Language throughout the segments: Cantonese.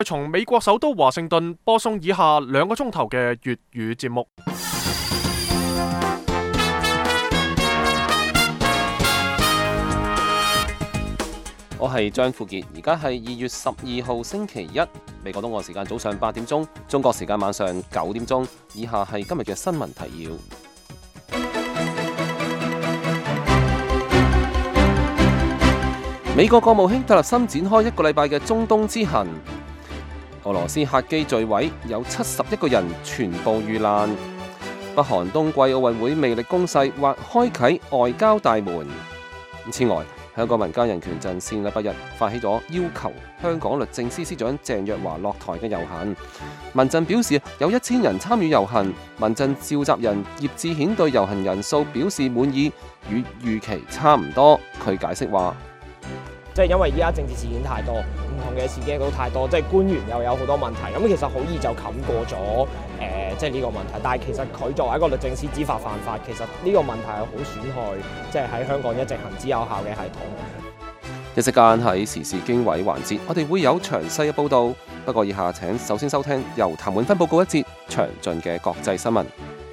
從美國首都華盛頓播送以下2個鐘頭嘅粵語節目。 我係張富傑，而家係2月12號星期一，美國東岸時間早上8點鐘，中國時間晚上9點鐘。以下係今日嘅新聞提要。美國國務卿特勒森展開1個禮拜嘅中東之行。俄羅斯客機墜毀，有71個人全部遇難。北韓冬季奧運會魅力攻勢或開啟外交大門。此外，香港民間人權陣線禮拜日發起咗要求香港律政司司長鄭若驊落台嘅遊行。民陣表示有1000人參與遊行。民陣召集人葉志顯對遊行人數表示滿意，與預期差唔多。佢解釋話： 即係因為依家政治事件太多，唔同嘅事件都太多，即係官員又有好多問題，咁其實好易就冚過咗即係呢個問題。但係其實佢作為一個律政司知法犯法，其實呢個問題係好損害即係喺香港一直行之有效嘅系統。 一息間喺時事經緯環節，我哋會有詳細嘅報導。不過以下請首先收聽由譚滿芬報告一節詳盡嘅國際新聞。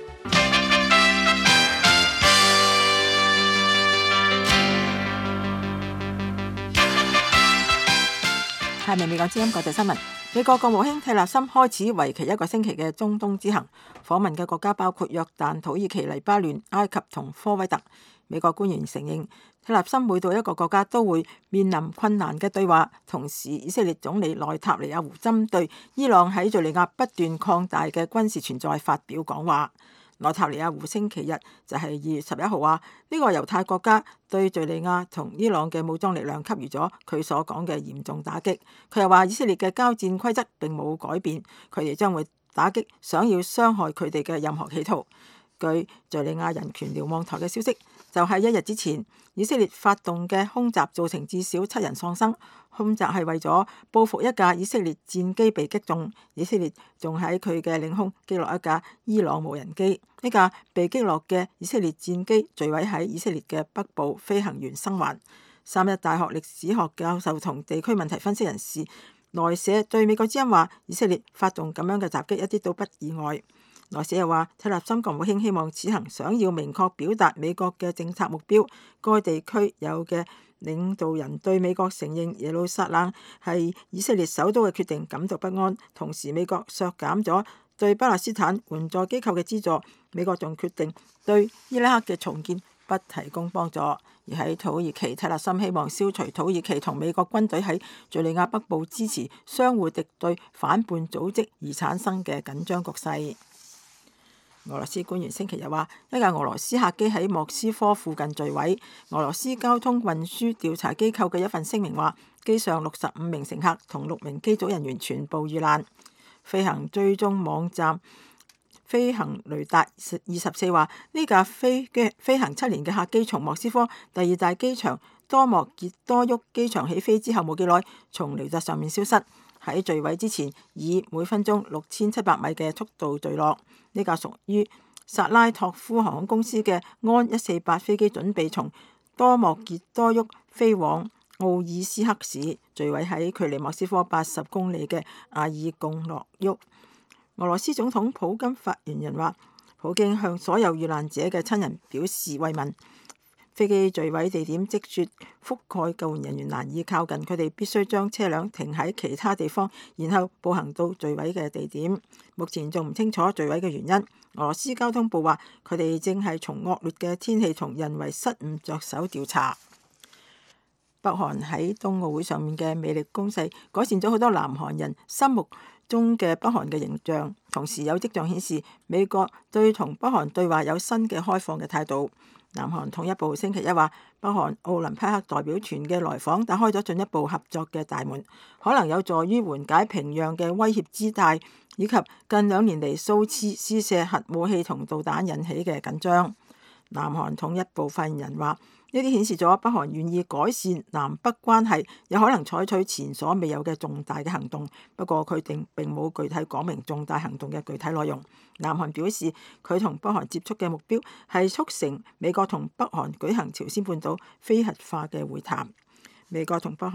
下面美國之音國際新聞。美國國務卿蒂勒森開始為期1個星期嘅中東之行，訪問嘅國家包括約旦、土耳其、黎巴嫩、埃及同科威特。美國官員承認，蒂勒森每到一個國家都會面臨困難嘅對話。同時，以色列總理內塔尼亞胡針對伊朗喺敘利亞不斷擴大嘅軍事存在發表講話。內塔尼亞胡星期日就係2月11號話，呢個猶太國家對敘利亞同伊朗嘅武裝力量給予咗佢所講嘅嚴重打擊。佢又話以色列嘅交戰規則並冇改變，佢哋將會打擊想要傷害佢哋嘅任何企圖。據敘利亞人權瞭望台嘅消息，就喺1日之前，以色列發動嘅空襲造成至少7人喪生。空襲係為咗報復一架以色列戰機被擊中。以色列仲喺佢嘅領空擊落一架伊朗無人機。呢架被擊落嘅以色列戰機墜毀喺以色列嘅北部，飛行員生還。3一大學歷史學教授同地區問題分析人士內社對美國之音話，以色列發動咁樣嘅襲擊一啲都不意外。內社又話，蒂勒森國務卿希望此行想要明確表達美國嘅政策目標。該地區有嘅領導人對美國承認耶路撒冷係以色列首都嘅決定感到不安，同時美國削減咗對巴勒斯坦援助機構嘅資助。美國仲決定對伊拉克嘅重建不提供幫助。而喺土耳其，蒂勒森希望消除土耳其同美國軍隊喺敘利亞北部支持相互敵對反叛組織而產生嘅緊張局勢。俄羅斯官員星期日話，一架俄羅斯客機喺莫斯科附近墜毀。俄羅斯交通運輸調查機構嘅一份聲明話，機上65名乘客同6名機組人員全部遇難。飛行追蹤網站飛行雷達24話，呢架飛行7年嘅客機從莫斯科第2大機場多莫傑多沃機場起飛之後冇幾耐，從雷達上面消失。喺墜毀之前，以每分鐘6700米嘅速度墜落。呢架屬於薩拉托夫航空公司嘅安148飛機準備從多莫傑多沃飛往奧爾斯克市，墜毀喺距離莫斯科80公里嘅阿爾貢諾沃。俄羅斯總統普京發言人話，普京向所有遇難者嘅親人表示慰問。飛機墜毀地點積雪覆蓋，救援人員難以靠近，佢哋必須將車輛停喺其他地方，然後步行到墜毀嘅地點。目前仲唔清楚墜毀嘅原因。俄羅斯交通部話，佢哋正係從惡劣嘅天氣同人為失誤着手調查。北韓喺冬奧會上面嘅魅力攻勢，改善咗好多南韓人心目中嘅北韓嘅形象，同時有跡象顯示美國對同北韓對話有新嘅開放嘅態度。南韓統一部星期一話，北韓奧林匹克代表團嘅來訪打開咗進一步合作嘅大門，可能有助於緩解平壤嘅威脅姿態，以及近2年嚟數次試射核武器同導彈引起嘅緊張。南韓統一部發言人話，呢啲顯示咗北韓願意改善南北關係，有可能採取前所未有嘅重大嘅行動。不過佢哋並冇具體講明重大行動嘅具體內容。南韓表示，佢同北韓接觸嘅目標係促成美國同北韓舉行朝鮮半島非核化嘅會談。美國同北韓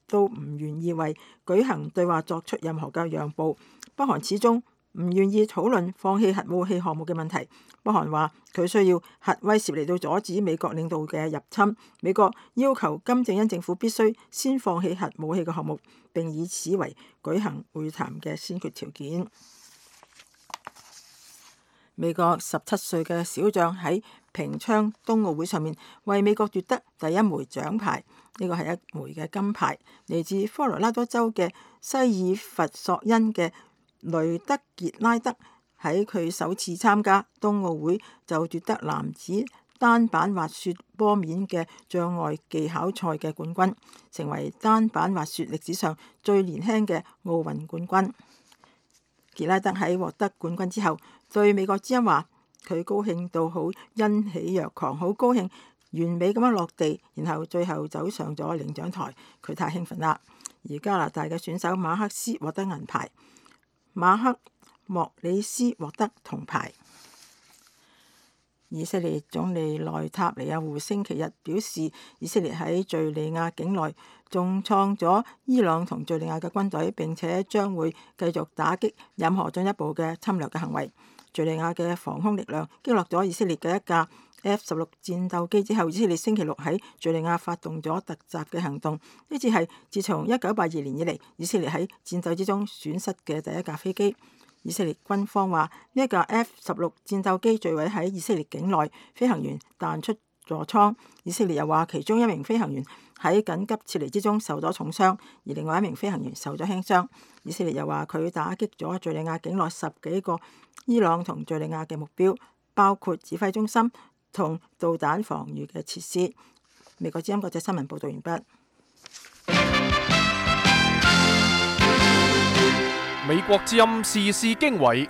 都唔願意為舉行對話作出任何嘅讓步。北韓始終唔願意討論放棄核武器項目嘅問題。北韓話佢需要核威懾嚟到阻止美國領導嘅入侵。美國要求金正恩政府必須先放棄核武器嘅項目，並以此為舉行會談嘅先決條件。美國17歲嘅小將喺平昌冬奧會上面為美國奪得第一枚獎牌，呢個係一枚嘅金牌，嚟自科羅拉多州嘅西爾弗索恩嘅雷德傑拉德喺佢首次參加冬奧會就奪得男子單板滑雪坡面嘅障礙技巧賽嘅冠軍，成為單板滑雪歷史上最年輕嘅奧運冠軍。傑拉德喺獲得冠軍之後，對美國之音話：佢高興到好欣喜若狂，好高興完美咁樣落地，然後最後走上咗領獎台，佢太興奮啦。而加拿大嘅選手馬克斯獲得銀牌，馬克莫里斯獲得銅牌。以色列總理內塔尼亞胡星期日表示，以色列喺敘利亞境內重創咗伊朗同敘利亞嘅軍隊，並且將會繼續打擊任何進一步嘅侵略嘅行為。敘利亞嘅防空力量擊落咗以色列嘅一架 F-16 戰鬥機之後，以色列星期六喺敘利亞發動咗突襲嘅行動。呢次係自從1982年以嚟，以色列喺戰鬥之中損失嘅第一架飛機。以色列軍方話呢一架 F-16 戰鬥機墜毀喺以色列境內，飛行員彈出座艙。以色列又話其中一名飛行員喺緊急撤離之中受咗重傷，而另外一名飛行員受咗輕傷。以色列又話佢打擊咗敘利亞境內10幾個伊朗同敘利亞嘅目標，包括指揮中心同導彈防禦嘅設施。美國之音國際新聞報道完畢。 美國之音時事經緯，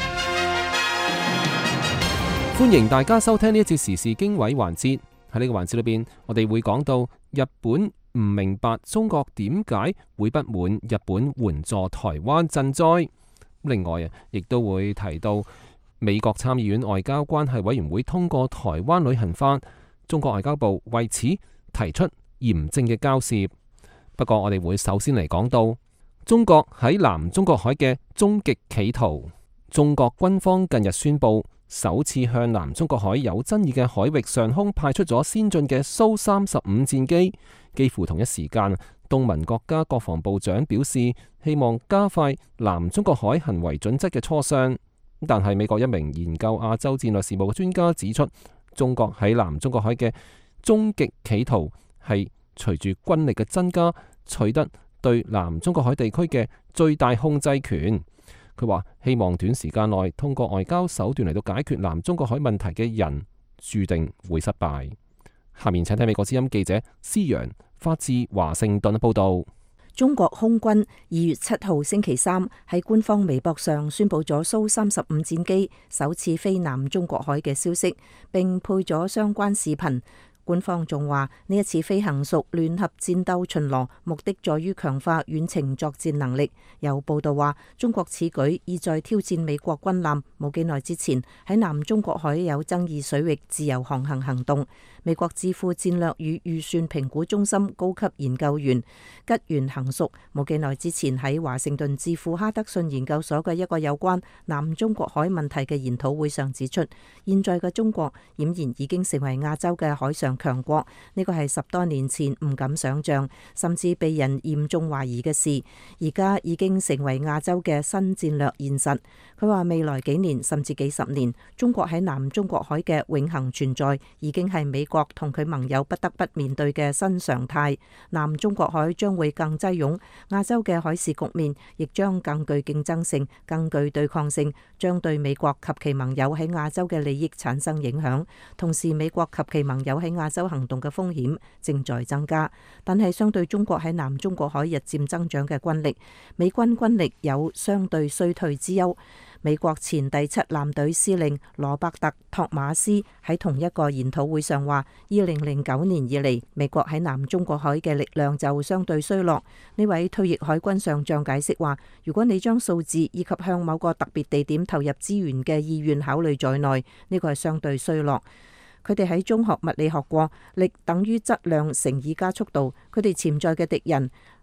歡迎大家收聽呢一節時事經緯環節。喺呢個環節裏邊，我哋會講到日本唔明白中國點解會不滿日本援助台灣賑災。另外啊，亦都會提到美國參議院外交關係委員會通過台灣旅行法，中國外交部為此提出嚴正嘅交涉。不過我哋會首先嚟講到中國喺南中國海嘅終極企圖。中國軍方近日宣布，首次向南中國海有爭議嘅海域上空派出咗先進嘅蘇35戰機。幾乎同一時間，東盟國家國防部長表示希望加快南中國海行為準則嘅磋商。但係美國一名研究亞洲戰略事務嘅專家指出，中國喺南中國海嘅終極企圖係隨住軍力嘅增加，取得對南中國海地區嘅最大控制權。佢話希望短時間內通過外交手段嚟到解決南中國海問題嘅人，注定會失敗。下面請睇美國之音記者施陽發自華盛頓報道。 中國空軍2月7號星期三喺官方微博上宣布咗蘇35戰機首次飛南中國海嘅消息，並配咗相關視頻。官方仲話呢一次飛行屬聯合戰鬥巡邏，目的在於強化遠程作戰能力。有報道話，中國此舉意在挑戰美國軍艦冇幾耐之前喺南中國海有爭議水域自由航行行動。美國智庫戰略與預算評估中心高級研究員吉原行淑冇幾耐之前喺華盛頓智庫哈德遜研究所嘅一個有關南中國海問題嘅研討會上指出，現在嘅中國儼然已經成為亞洲嘅海上強國，呢個係10多年前唔敢想象，甚至被人嚴重懷疑嘅事，而家已經成為亞洲嘅新戰略現實。佢話未來幾年甚至幾十年，中國喺南中國海嘅永恆存在已經係美國同佢盟友不得不面對嘅新常態。南中國海將會更擠擁，亞洲嘅海事局面亦將更具競爭性、更具對抗性，將對美國及其盟友喺亞洲嘅利益產生影響。同時，美國及其盟友喺亞洲行動嘅風險正在增加，但係相對中國喺南中國海日漸增長嘅軍力，美軍軍力有相對衰退之憂。美國前第7艦隊司令羅伯特·托馬斯喺同一個研討會上話，2009年以嚟，美國喺南中國海嘅力量就相對衰落。呢位退役海軍上將解釋話，如果你將數字以及向某個特別地點投入資源嘅意願考慮在內，呢個係相對衰落。佢哋喺中學物理學過，力等於質量乘以加速度。佢哋潛在嘅敵人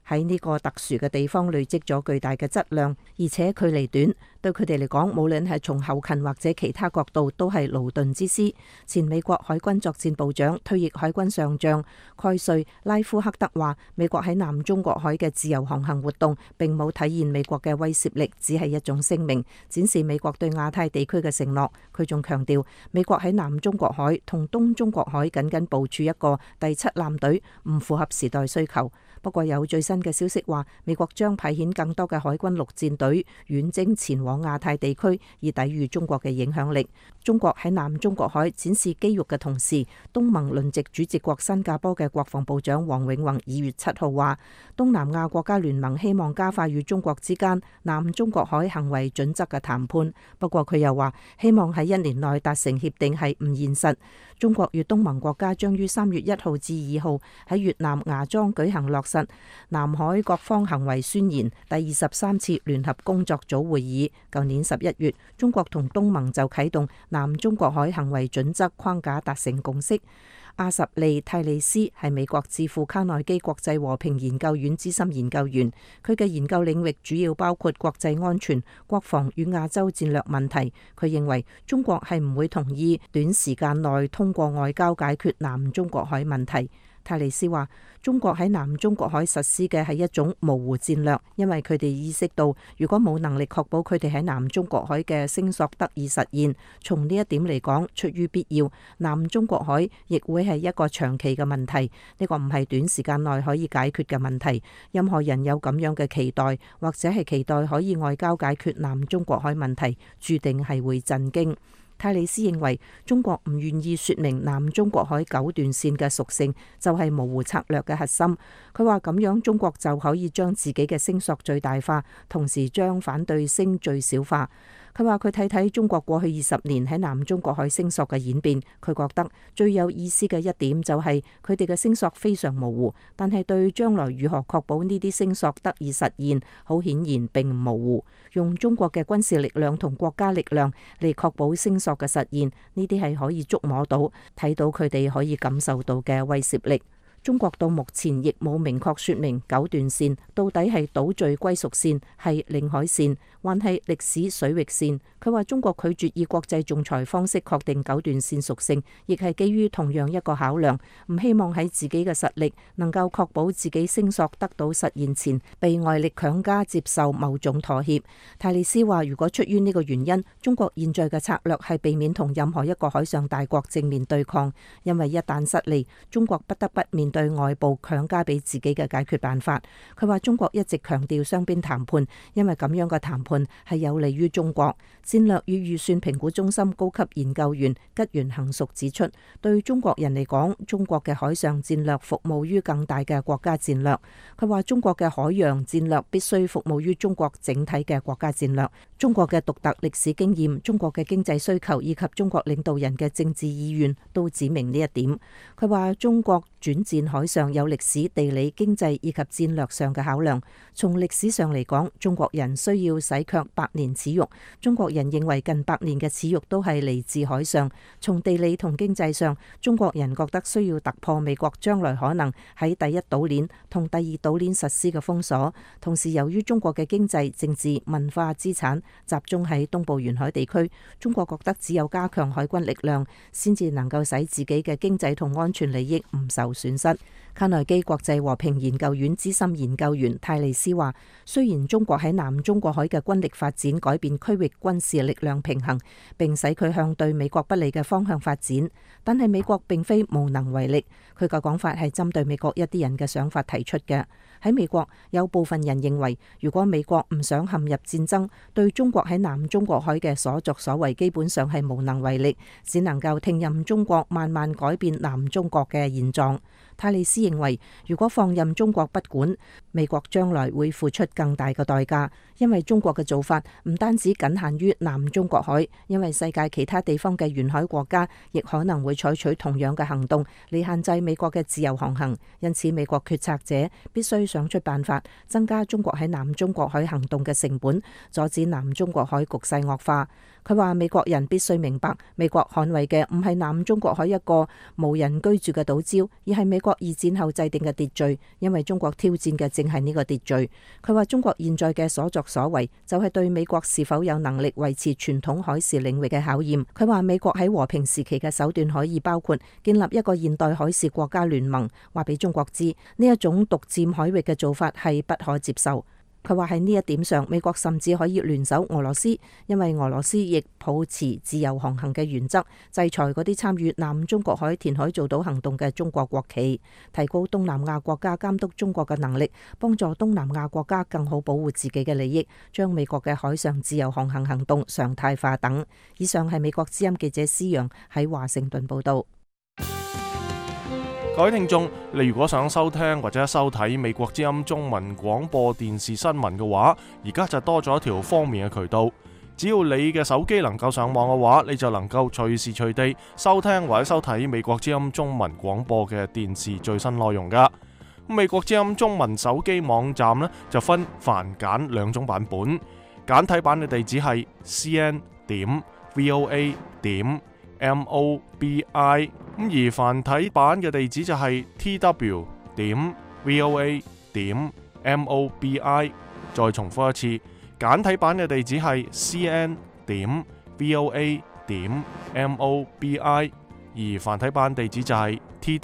喺呢個特殊嘅地方累積咗巨大嘅質量，而且距離短，對佢哋嚟講，無論係從後勤或者其他角度都係勞頓之師。前美國海軍作戰部長、退役海軍上將蓋瑞拉夫克德話，美國喺南中國海嘅自由航行活動並冇體現美國嘅威懾力，只係一種聲明，展示美國對亞太地區嘅承諾。佢仲強調，美國喺南中國海同東中國海緊緊部署一個第7艦隊，唔符合時代需求。不過有最新嘅消息話，美國將派遣更多嘅海軍陸戰隊遠征前往亞太地區，以抵禦中國嘅影響力。中國喺南中國海展示肌肉嘅同時，東盟輪值主席國新加坡嘅國防部長黃永宏2月7號話，東南亞國家聯盟希望加快與中國之間南中國海行為準則嘅談判。不過佢又話，希望喺1年內達成協定係唔現實。中國與東盟國家將於3月1號至2號喺越南芽莊舉行落實南海各方行為宣言第23次聯合工作組會議。舊年11月，中國同東盟就啟動南中國海行為準則框架達成共識。阿什利泰利斯係美國智庫卡內基國際和平研究院資深研究員，佢嘅研究領域主要包括國際安全、國防與亞洲戰略問題。佢認為中國係唔會同意短時間內通過外交解決南中國海問題。泰利斯話，中國喺南中國海實施嘅係一種模糊戰略，因為佢哋意識到，如果冇能力確保佢哋喺南中國海嘅聲索得以實現，從呢一點嚟講，出於必要，南中國海亦會係一個長期嘅問題。呢個唔係短時間內可以解決嘅問題。任何人有咁樣嘅期待，或者係期待可以外交解決南中國海問題，注定係會震驚。泰利斯認為中國唔願意說明南中國海9段線嘅屬性，就係模糊策略嘅核心。佢話咁樣中國就可以將自己嘅聲索最大化，同時將反對聲最小化。佢話佢睇中國過去20年喺南中國海聲索嘅演變，佢覺得最有意思嘅一點就係佢哋嘅聲索非常模糊，但係對將來如何確保呢啲聲索得以實現，好顯然並唔模糊。用中國嘅軍事力量同國家力量嚟確保聲索嘅實現，呢啲係可以觸摸到、睇到佢哋可以感受到嘅威懾力。中國到目前亦冇明確說明9段線到底係島嶼歸屬線、係領海線，還係歷史水域線。佢話中國拒絕以國際仲裁方式確定9段線屬性，亦係基於同樣一個考量，唔希望喺自己嘅實力能夠確保自己聲索得到實現前，被外力強加接受某種妥協。泰利斯話，如果出於呢個原因，中國現在嘅策略係避免同任何一個海上大國正面對抗，因為一旦失利，中國不得不面對外部強加俾自己嘅解決辦法。佢話中國一直強調雙邊談判，因為咁樣嘅談判係有利於中國。戰略與預算評估中心高級研究員吉原恒淑指出，對中國人嚟講，中國嘅海上戰略服務於更大嘅國家戰略。佢話中國嘅海洋戰略必須服務於中國整體嘅國家戰略。中國嘅獨特歷史經驗、中國嘅經濟需求以及中國領導人嘅政治意願都指明呢一點。佢話中國轉戰海上有歷史、地理、經濟以及戰略上嘅考量。從歷史上嚟講，中國人需要洗卻百年恥辱。中國人認為近100年嘅恥辱都係嚟自海上。從地理同經濟上，中國人覺得需要突破美國將來可能喺第一島鏈同第二島鏈實施嘅封鎖。同時，由於中國嘅經濟、政治、文化資產集中喺東部沿海地區，中國覺得只有加強海軍力量，先至能夠使自己嘅經濟同安全利益唔受損失。卡內基國際和平研究院資深研究員泰利斯話，雖然中國喺南中國海嘅軍力發展改變區域軍事力量平衡，並使佢向對美國不利嘅方向發展，但係美國並非無能為力。佢嘅講法係針對美國一啲人嘅想法提出嘅。喺美國，有部分人認為，如果美國唔想陷入戰爭，對中國喺南中國海嘅所作所為基本上係無能為力，只能夠聽任中國慢慢改變南中國嘅現狀。泰利斯認為，如果放任中國不管，美國將來會付出更大嘅代價，因為中國嘅做法唔單止僅限於南中國海，因為世界其他地方嘅沿海國家亦可能會採取同樣嘅行動嚟限制美國嘅自由航行。因此，美國決策者必須想出辦法，增加中國喺南中國海行動嘅成本，阻止南中國海局勢惡化。佢話美國人必須明白，美國捍衛嘅唔係南中國海一個無人居住嘅島礁，而係美國國二戰後制定嘅秩序，因為中國挑戰嘅正係呢個秩序。佢話中國現在嘅所作所為就係對美國是否有能力維持傳統海事領域嘅考驗。佢話美國喺和平時期嘅手段可以包括建立一個現代海事國家聯盟，話俾中國知呢一種獨佔海域嘅做法係不可接受。佢話喺呢一點上，美國甚至可以聯手俄羅斯，因為俄羅斯亦抱持自由航行嘅原則，制裁嗰啲參與南中國海填海造島行動嘅中國國企，提高東南亞國家監督中國嘅能力，幫助東南亞國家更好保護自己嘅利益，將美國嘅海上自由航行行動常態化等。以上係美國之音記者施陽喺華盛頓報道。 各位聽眾，你如果想收聽或者收睇美國之音中文廣播電視新聞嘅話，而家就多咗一條方便嘅渠道。只要你嘅手機能夠上網嘅話，你就能夠隨時隨地收聽或者收睇美國之音中文廣播嘅電視最新內容噶。美國之音中文手機網站呢，就分繁簡兩種版本，簡體版嘅地址係 cn.voa.mobi， 而繁體版嘅地址就係 tw.voa.mobi。 再重複一次，簡體版嘅地址係 cn.voa.mobi， 而繁體版地址就係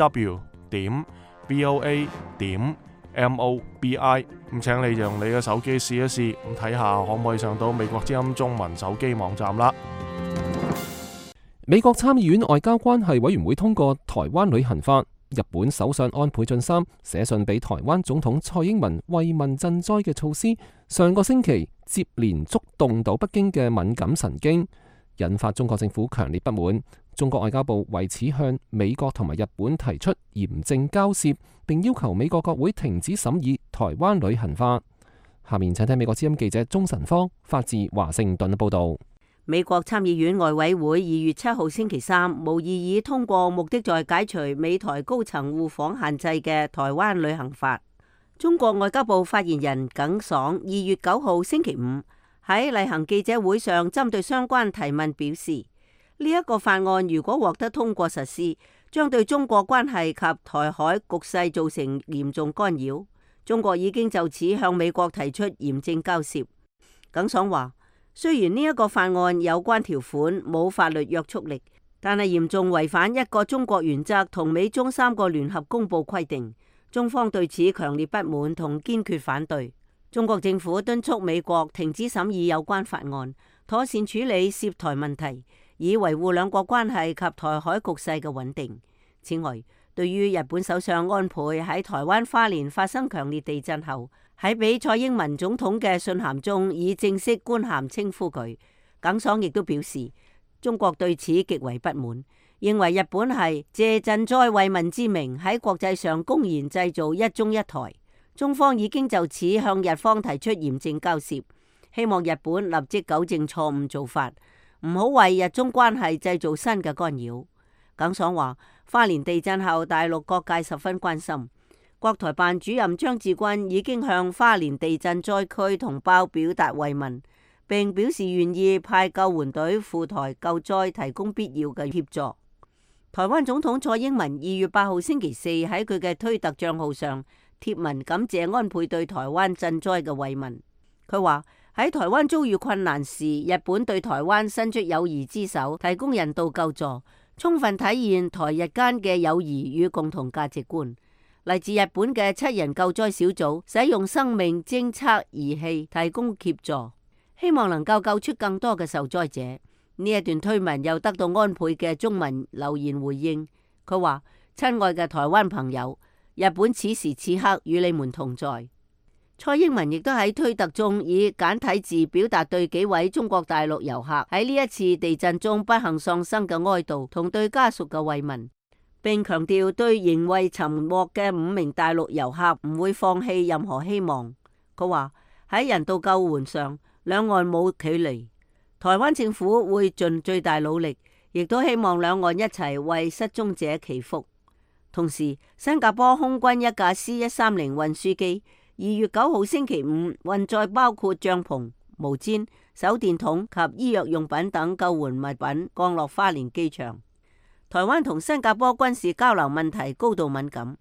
tw.voa.mobi。 咁請你用你嘅手機試一試，咁睇下可唔可以上到美國之音中文手機網站啦。 美國參議院外交關係委員會通過台灣旅行法，日本首相安倍晉三寫信俾台灣總統蔡英文慰問賑災嘅措施，上個星期接連觸動到北京嘅敏感神經，引發中國政府強烈不滿。中國外交部為此向美國同埋日本提出嚴正交涉，並要求美國國會停止審議台灣旅行法。下面請聽美國之音記者鍾晨芳發自華盛頓嘅報道。 美國參議院外委會2月7號星期三無異議通過目的在解除美台高層互訪限制嘅台灣旅行法。中國外交部發言人耿爽2月9號星期五喺例行記者會上針對相關提問表示，呢一個法案如果獲得通過實施，將對中國關係及台海局勢造成嚴重干擾。中國已經就此向美國提出嚴正交涉。耿爽話，雖然呢一個法案有關條款冇法律約束力，但係嚴重違反一個中國原則同美中3個聯合公報規定，中方對此強烈不滿同堅決反對。中國政府敦促美國停止審議有關法案，妥善處理涉台問題，以維護兩國關係及台海局勢嘅穩定。此外，對於日本首相安倍喺台灣花蓮發生強烈地震後，喺俾蔡英文總統嘅信函中以正式官函稱呼佢，耿爽亦都表示中國對此極為不滿，認為日本係借賑災慰問之名喺國際上公然製造一中一台。中方已經就此向日方提出嚴正交涉，希望日本立即糾正錯誤做法，唔好為日中關係製造新嘅干擾。耿爽話，花蓮地震後大陸各界十分關心，國台辦主任張志軍已經向花蓮地震災區同胞表達慰問，並表示願意派救援隊赴台救災，提供必要嘅協助。台灣總統蔡英文2月8號星期四喺佢嘅推特賬號上貼文感謝安倍對台灣賑災嘅慰問。佢話喺台灣遭遇困難時，日本對台灣伸出友誼之手，提供人道救助，充分體現台日間嘅友誼與共同價值觀。嚟自日本嘅7人救災小組使用生命偵測儀器提供協助，希望能夠救出更多嘅受災者。呢一段推文又得到安倍嘅中文留言回應，佢話：親愛嘅台灣朋友，日本此時此刻與你們同在。蔡英文亦都喺推特中以簡體字表達對幾位中國大陸遊客喺呢一次地震中不幸喪生嘅哀悼同對家屬嘅慰問，並強調對仍未尋獲嘅5名大陸遊客唔會放棄任何希望。佢話喺人道救援上，兩岸冇距離，台灣政府會盡最大努力，亦都希望兩岸一齊為失蹤者祈福。同時，新加坡空軍一架 C-130運輸機2月9號星期五運載包括帳篷、毛氈、手電筒及醫藥用品等救援物品降落花蓮機場。台灣同新加坡軍事交流問題高度敏感，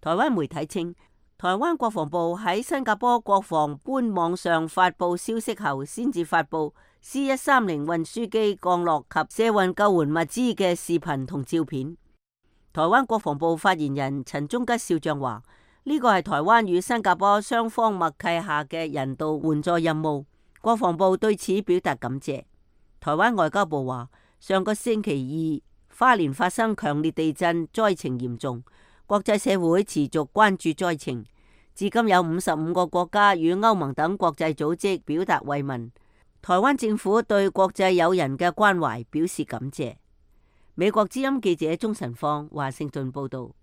台灣媒體稱，台灣國防部喺新加坡國防官網上發布消息後，先至發布 C-130運輸機降落及卸運救援物資嘅視頻同照片。台灣國防部發言人陳忠吉少將話：呢個係台灣與新加坡雙方默契下嘅人道援助任務，國防部對此表達感謝。台灣外交部話：上個星期二，花蓮發生強烈地震，災情嚴重，國際社會持續關注災情。至今有55個國家與歐盟等國際組織表達慰問。台灣政府對國際友人嘅關懷表示感謝。美國之音記者鍾晨放華盛頓報道。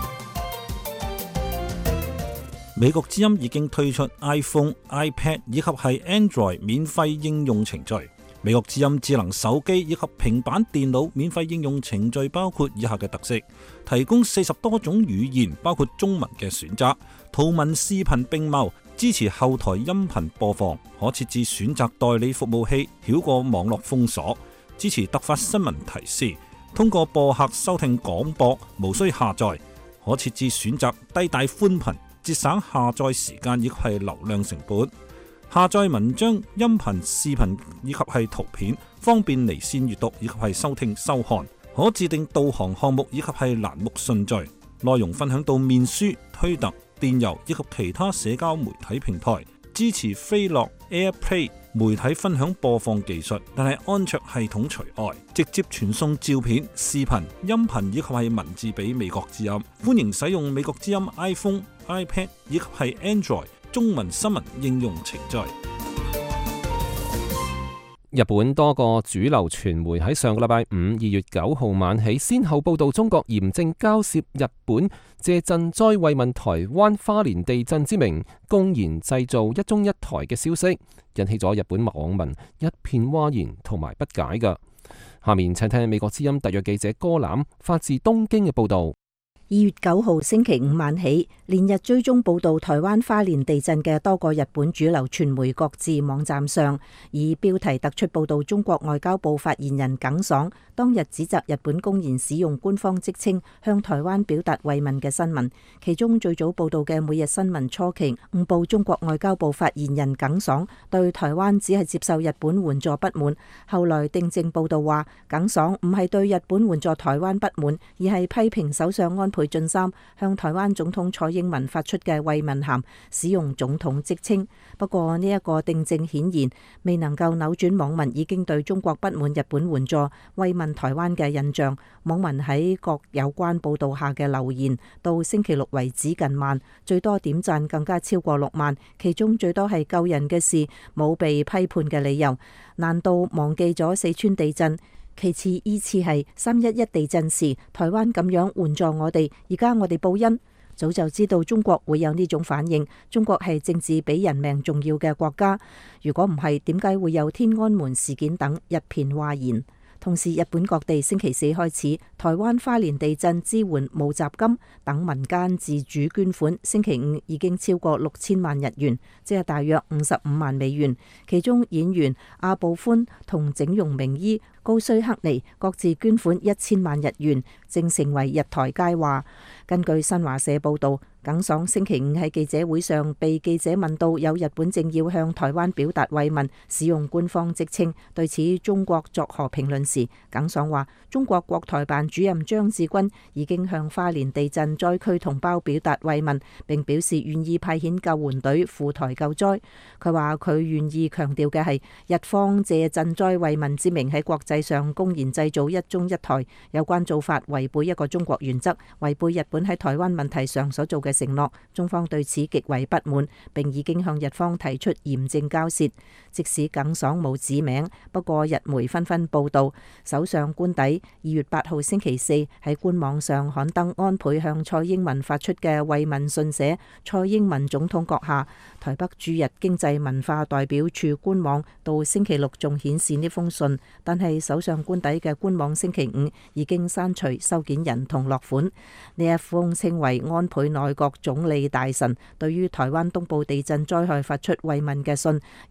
美國之音已經推出 iPhone、iPad 以及係 Android 免費應用程序。美國之音智能手機以及平板電腦免費應用程序包括以下嘅特色：提供40多種語言，包括中文嘅選擇，圖文視頻並茂，支持後台音頻播放，可設置選擇代理服務器，繞過網絡封鎖，支持突發新聞提示，通過播客收聽廣播，無需下載，可設置選擇低帶寬頻，節省下載時間以及係流量成本。下載文章、音頻、視頻以及係圖片，方便離線閱讀以及係收聽收看。可自定導航項目以及係欄目順序。內容分享到面書、推特、電郵以及其他社交媒體平台。支持飛樂 AirPlay 媒體分享播放技術，但係安卓系統除外。直接傳送照片、視頻、音頻以及係文字俾美國之音。歡迎使用美國之音 iPhone、iPad 以及係 Android中文新聞應用程序。 日本多個主流傳媒喺上個禮拜五2月9號晚起，先後報道中國嚴正交涉日本借賑災慰問台灣花蓮地震之名，公然製造一中一台嘅消息，引起咗日本網民一片譁然同埋不解㗎。下面請聽美國之音特約記者歌欖發自東京嘅報道。 2月9號星期五晚起，連日追蹤報道台灣花蓮地震嘅多個日本主流傳媒各自網站上，以標題突出報道中國外交部發言人耿爽當日指責日本公然使用官方職稱向台灣表達慰問嘅新聞。其中最早報道嘅每日新聞初期誤報中國外交部發言人耿爽對台灣只係接受日本援助不滿，後來訂正報道話耿爽唔係對日本援助台灣不滿，而係批評首相安倍晉三向台灣總統蔡英文發出嘅慰問函使用總統職稱。不過呢一個訂正顯然未能夠扭轉網民已經對中國不滿日本援助慰問台灣嘅印象。網民喺各有關報道下嘅留言到星期六為止近萬，最多點讚更加超過6萬，其中最多係救人嘅事冇被批判嘅理由。難道忘記咗四川地震？其次依次係311地震時台灣咁樣援助我哋，而家我哋報恩。早就知道中國會有呢種反應，中國係政治比人命重要嘅國家，如果唔係點解會有天安門事件等一片譁然。同時日本各地星期四開始台灣花蓮地震支援募集金等民間自主捐款，星期五已經超過6000萬日元，即係大約55萬美元。其中演員阿部寬同整容名醫高須克尼各自捐款1000萬日元，正成為日台佳話。根據新華社報道，耿爽星期五喺記者會上被記者問到有日本正要向台灣表達慰問，使用官方職稱，對此中國作何評論時，耿爽話中國國台辦主任張志軍已經向花蓮地震災區同胞表達慰問，並表示願意派遣救援隊赴台救災。佢話佢願意強調嘅係日方借賑災慰問之名喺國際上公然製造一中一台，有關做法違背一個中國原則，違背日本喺台灣問題上所做嘅承諾，中方對此極為不滿，並已經向日方提出嚴正交涉。即使耿爽冇指名，不過日媒紛紛報道，首相官邸2月8號星期四喺官網上刊登安倍向蔡英文發出嘅慰問信，寫蔡英文總統閣下。台北駐日經濟文化代表處官網到星期六仲顯示呢封信，但係首相官邸嘅官網星期五已經刪除收件人同落款。呢一封稱為安倍內閣總理大臣對於台灣東部地震災害發出慰問嘅信，有日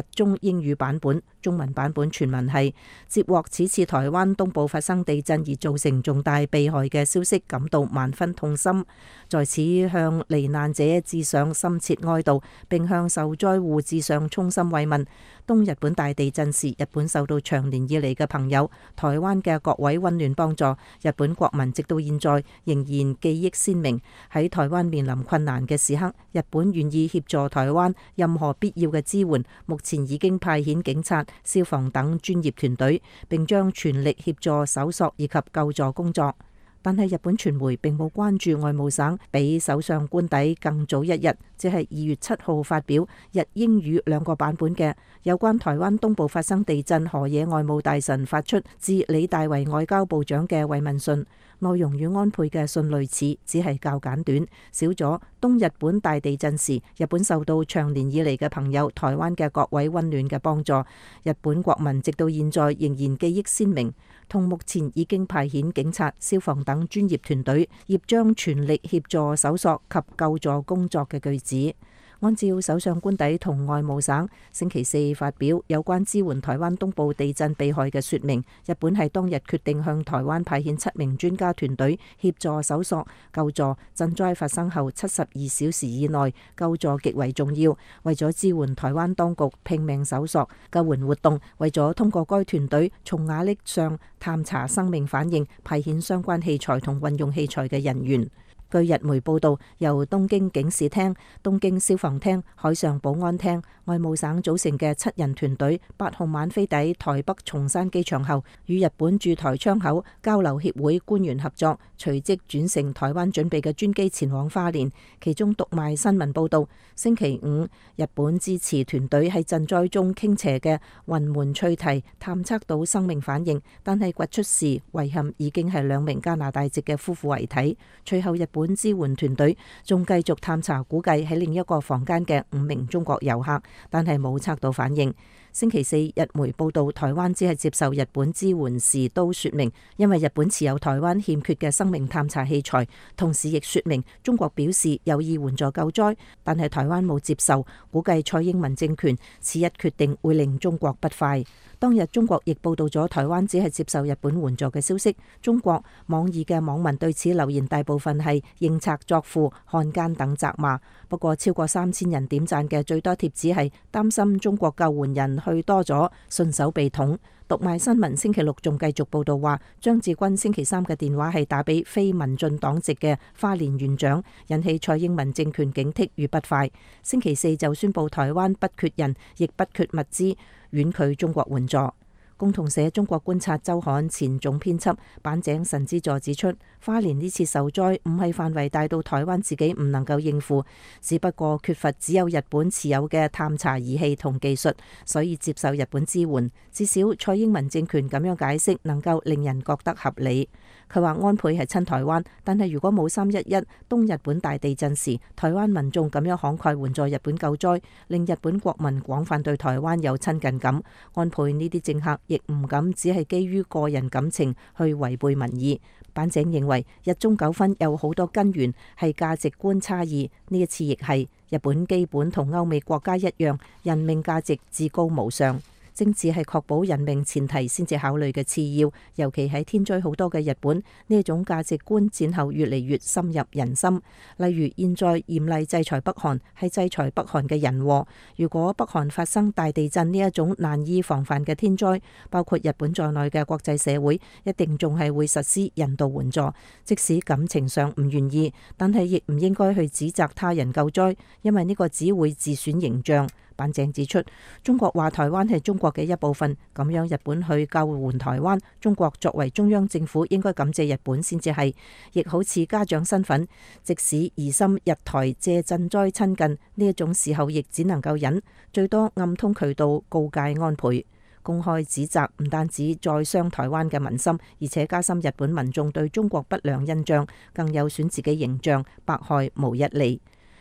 中英語版本，中文版本全文係：接獲此次台灣東部發生地震而造成重大被害嘅消息，感到萬分痛心，在此向罹難者致上深切哀悼，並向受災戶致上衷心慰問。東日本大地震時，日本受到長年以嚟嘅朋友台灣嘅各位溫暖幫助，日本國民直到現在仍然記憶鮮明。喺台灣面臨困難嘅時刻，日本願意協助台灣任何必要嘅支援，目前已經派遣警察、消防等專業團隊，並將全力協助搜索以及救助工作。但係日本傳媒並冇關注外務省比首相官邸更早一日，即係2月7號發表日英語兩個版本嘅有關台灣東部發生地震河野外務大臣發出致李大維外交部長嘅慰問信，內容與安倍嘅信類似，只係較簡短，少咗東日本大地震時日本受到長年以嚟嘅朋友台灣嘅各位溫暖嘅幫助，日本國民直到現在仍然記憶鮮明，同目前已經派遣警察、消防等專業團隊，亦將全力協助搜索及救助工作嘅句子。按照首相官邸同外務省星期四發表有關支援台灣東部地震被害嘅說明，日本係當日決定向台灣派遣7名專家團隊協助搜索救助。震災發生後72小時以內救助極為重要，為咗支援台灣當局拼命搜索救援活動，為咗通過該團隊從瓦礫上探查生命反應，派遣相關器材同運用器材嘅人員。據日媒報道，由東京警視廳、東京消防廳、海上保安廳、外務省組成嘅7人團隊8號晚飛抵台北松山機場後，與日本駐台窗口交流協會官員合作，隨即轉乘台灣準備嘅專機前往花蓮。其中讀賣新聞報道，星期五日本支持團隊喺震災中傾斜嘅雲門翠堤探測到生命反應，但係掘出時遺憾已經係2名加拿大籍嘅夫婦遺體。隨後日本支援團隊仲繼續探查，估計喺另一個房間嘅5名中國遊客，但係冇測到反應。星期四日媒報道，台灣只係接受日本支援時都說明，因為日本持有台灣欠缺嘅生命探查器材，同時亦說明中國表示有意援助救災，但係台灣冇接受，估計蔡英文政權此一決定會令中國不快。當日中國亦報道咗台灣只係接受日本援助嘅消息，中國網易嘅網民對此留言大部分係認賊作父、漢奸等責罵，不過超過3000人點讚嘅最多貼紙係擔心中國救援人去多咗，順手被捅。讀賣新聞星期六仲繼續報道話，張志軍星期三嘅電話係打俾非民進黨籍嘅花蓮縣長，引起蔡英文政權警惕與不快。星期四就宣布台灣不缺人，亦不缺物資，婉拒中國援助。共同社中國觀察週刊前總編輯板井神之助指出，花蓮呢次受災唔係範圍大到台灣自己唔能夠應付，只不過缺乏只有日本持有嘅探查儀器同技術，所以接受日本支援。至少蔡英文政權咁樣解釋能夠令人覺得合理。佢話安倍係親台灣，但係如果冇311東日本大地震時，台灣民眾咁樣慷慨援助日本救災，令日本國民廣泛對台灣有親近感。安倍呢啲政客亦唔敢只係基於個人感情去違背民意。板井認為日中糾紛有好多根源係價值觀差異，呢一次亦係。日本基本同歐美國家一樣，人命價值至高無上。政治係確保人命前提先至考慮嘅次要，尤其喺天災好多嘅日本，呢種價值觀戰後越嚟越深入人心。例如現在嚴厲制裁北韓係制裁北韓嘅人禍，如果北韓發生大地震呢一種難以防範嘅天災，包括日本在內嘅國際社會一定仲係會實施人道援助，即使感情上唔願意，但係亦唔應該去指責他人救災，因為呢個只會自損形象。板井指出，中國話台灣係中國嘅一部分，咁樣日本去救援台灣，中國作為中央政府應該感謝日本先至係，亦好似家長身份，即使疑心日台借賑災親近呢一種時候，亦只能夠忍，最多暗通渠道告誡安倍。公開指責唔單止再傷台灣嘅民心，而且加深日本民眾對中國不良印象，更有損自己形象，百害無一利。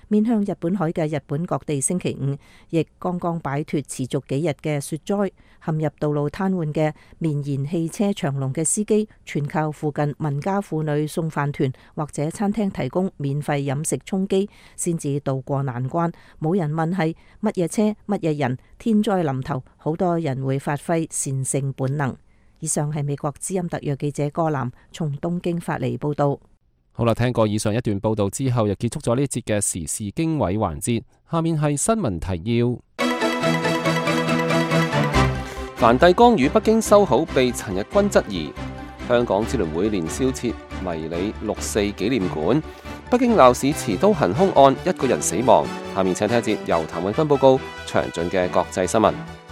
面向日本海嘅日本各地星期五亦剛剛擺脫持續幾日嘅雪災，陷入道路癱瘓嘅綿延汽車長龍嘅司機，全靠附近民家婦女送飯團或者餐廳提供免費飲食充飢，先至渡過難關。冇人問係乜嘢車乜嘢人，天災臨頭，好多人會發揮戰勝本能。以上係美國之音特約記者柯南從東京發嚟報道。 好啦，聽過以上一段報道之後，又結束咗呢節嘅時事經緯環節。下面係新聞提要。梵蒂岡與北京修好被陳日君質疑。香港支聯會年宵設迷你6·4紀念館。北京鬧市持刀行兇案1個人死亡。下面請聽一節由譚永芬報告詳盡嘅國際新聞。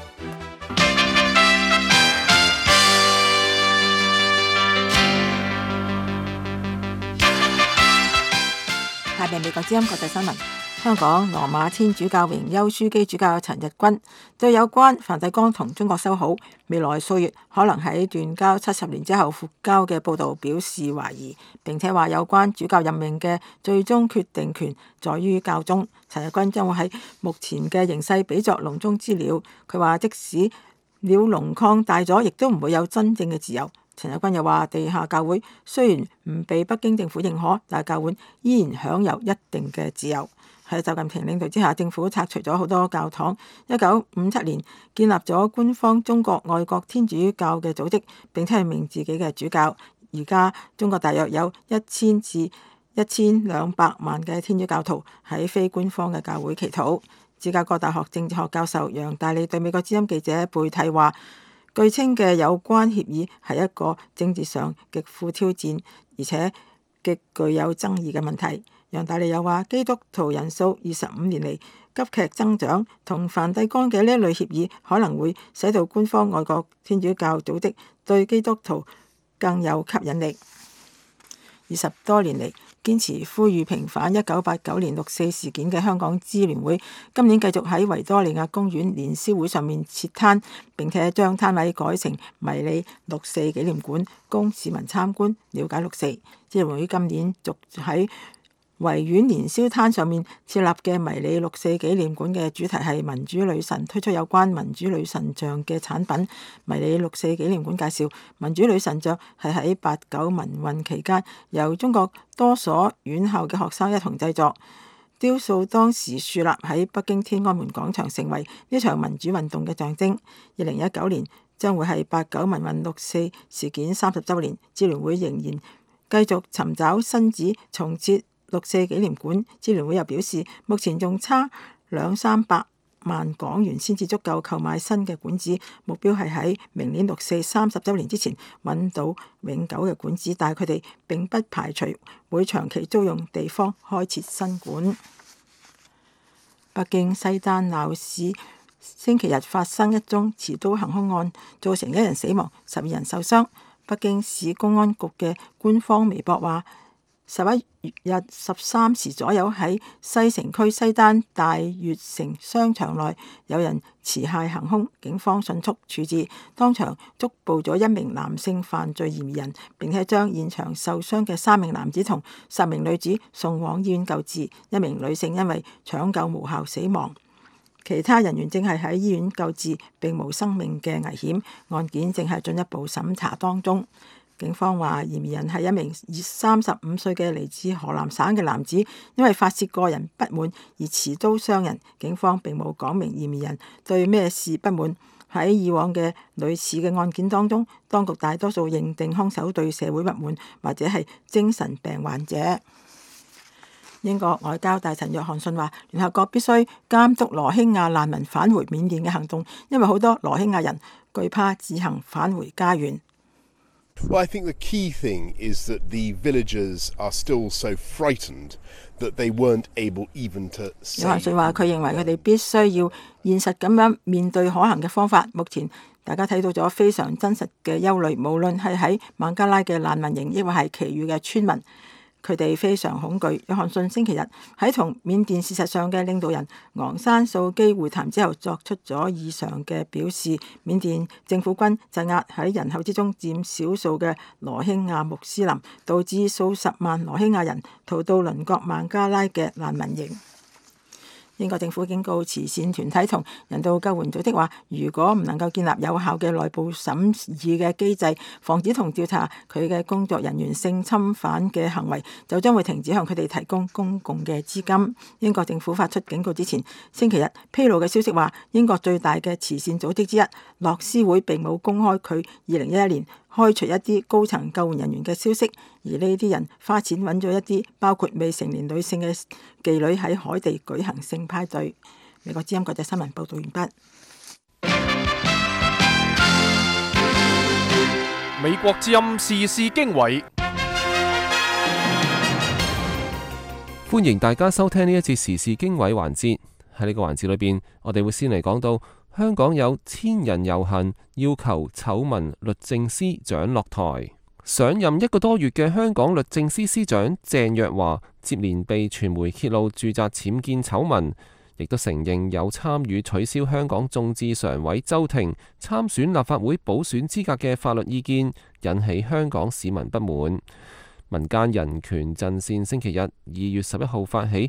下面美國之音國際新聞。香港羅馬天主教榮休樞機主教陳日君對有關梵蒂岡同中國修好，未來數月可能喺斷交70年之後復交嘅報導表示懷疑，並且話有關主教任命嘅最終決定權在於教宗。陳日君將會喺目前嘅形勢比作籠中之鳥。佢話即使鳥籠擴大咗，亦都唔會有真正嘅自由。陳日君又話：地下教會雖然唔被北京政府認可，但係教會依然享有一定嘅自由。喺習近平領導之下，政府拆除咗好多教堂。1957年建立咗官方中國愛國天主教嘅組織，並且係命自己嘅主教。而家中國大約有1000至1200萬嘅天主教徒喺非官方嘅教會祈禱。芝加哥大學政治學教授楊大利對美國之音記者貝蒂話：據稱嘅有關協議係一個政治上極富挑戰，而且極具有爭議嘅問題。楊大利又話，基督徒人數25年嚟急劇增長，同梵蒂岡嘅呢一類協議可能會使到官方愛國天主教組織對基督徒更有吸引力。20多年嚟堅持呼籲平反1989年6·4事件嘅香港支聯會，今年繼續喺維多利亞公園年宵會上面設攤，並且將攤位改成迷你6·4紀念館，供市民參觀了解6·4。支聯會今年續喺維園年宵攤上面設立嘅迷你6·4紀念館嘅主題係民主女神，推出有關民主女神像嘅產品。迷你6·4紀念館介紹，民主女神像係喺89民運期間由中國多所院校嘅學生一同製作，雕塑當時樹立喺北京天安門廣場，成為呢場民主運動嘅象徵。2019年將會係89民運6·4事件30週年，支聯會仍然繼續尋找新址重設6·4紀念館。支聯會又表示，目前仲差200-300萬港元先至足夠購買新嘅館址，目標係喺明年6·4 30週年之前揾到永久嘅館址，但係佢哋並不排除會長期租用地方開設新館。北京西單鬧市星期日發生一宗持刀行兇案，造成1人死亡，12人受傷。北京市公安局嘅官方微博話，11日13時左右喺西城區西單大悅城商場內有人持械行兇，警方迅速處置，當場捉捕咗1名男性犯罪嫌疑人，並且將現場受傷嘅3名男子同10名女子送往醫院救治，1名女性因為搶救無效死亡，其他人員正係喺醫院救治，並無生命嘅危險，案件正係進一步審查當中。警方話，嫌疑人係1名35歲嘅嚟自河南省嘅男子，因為發洩個人不滿而持刀傷人。警方並冇講明嫌疑人對咩事不滿。喺以往嘅類似嘅案件當中，當局大多數認定兇手對社會不滿或者係精神病患者。英國外交大臣約翰遜話，聯合國必須監督羅興亞難民返回緬甸嘅行動，因為好多羅興亞人懼怕自行返回家園。 Well, I think the key thing is that the villagers are still so frightened that they weren't able even to say. 約翰遜話，佢認為佢哋必須要現實咁樣面對可行嘅方法。目前大家睇到咗非常真實嘅憂慮，無論係喺孟加拉嘅難民營，抑或係其餘嘅村民。佢哋非常恐懼。約翰遜星期日喺同緬甸事實上嘅領導人昂山素基會談之後，作出咗以上嘅表示。緬甸政府軍鎮壓喺人口之中佔少數嘅羅興亞穆斯林，導致數十萬羅興亞人逃到鄰國孟加拉嘅難民營。 英國政府警告慈善團體同人道救援組織話，如果唔能夠建立有效嘅內部審議嘅機制，防止同調查佢嘅工作人員性侵犯嘅行為，就將會停止向佢哋提供公共嘅資金。英國政府發出警告之前，星期日披露嘅消息話，英國最大嘅慈善組織之一樂施會並冇公開佢2011年開除一啲高層救援人員嘅消息，而呢啲人花錢揾咗一啲包括未成年女性嘅妓女喺海地舉行性派對。美國之音國際新聞報道完畢。 美國之音時事經緯， 歡迎大家收聽呢一節時事經緯環節。喺呢個環節裏邊，我哋會先嚟講到香港有千人遊行要求醜聞律政司長落台。上任1個多月嘅香港律政司司長鄭若驊接連被傳媒揭露住宅僭建醜聞，亦都承認有參與取消香港眾志常委周庭參選立法會補選資格嘅法律意見，引起香港市民不滿。民間人權陣線星期日2月11號發起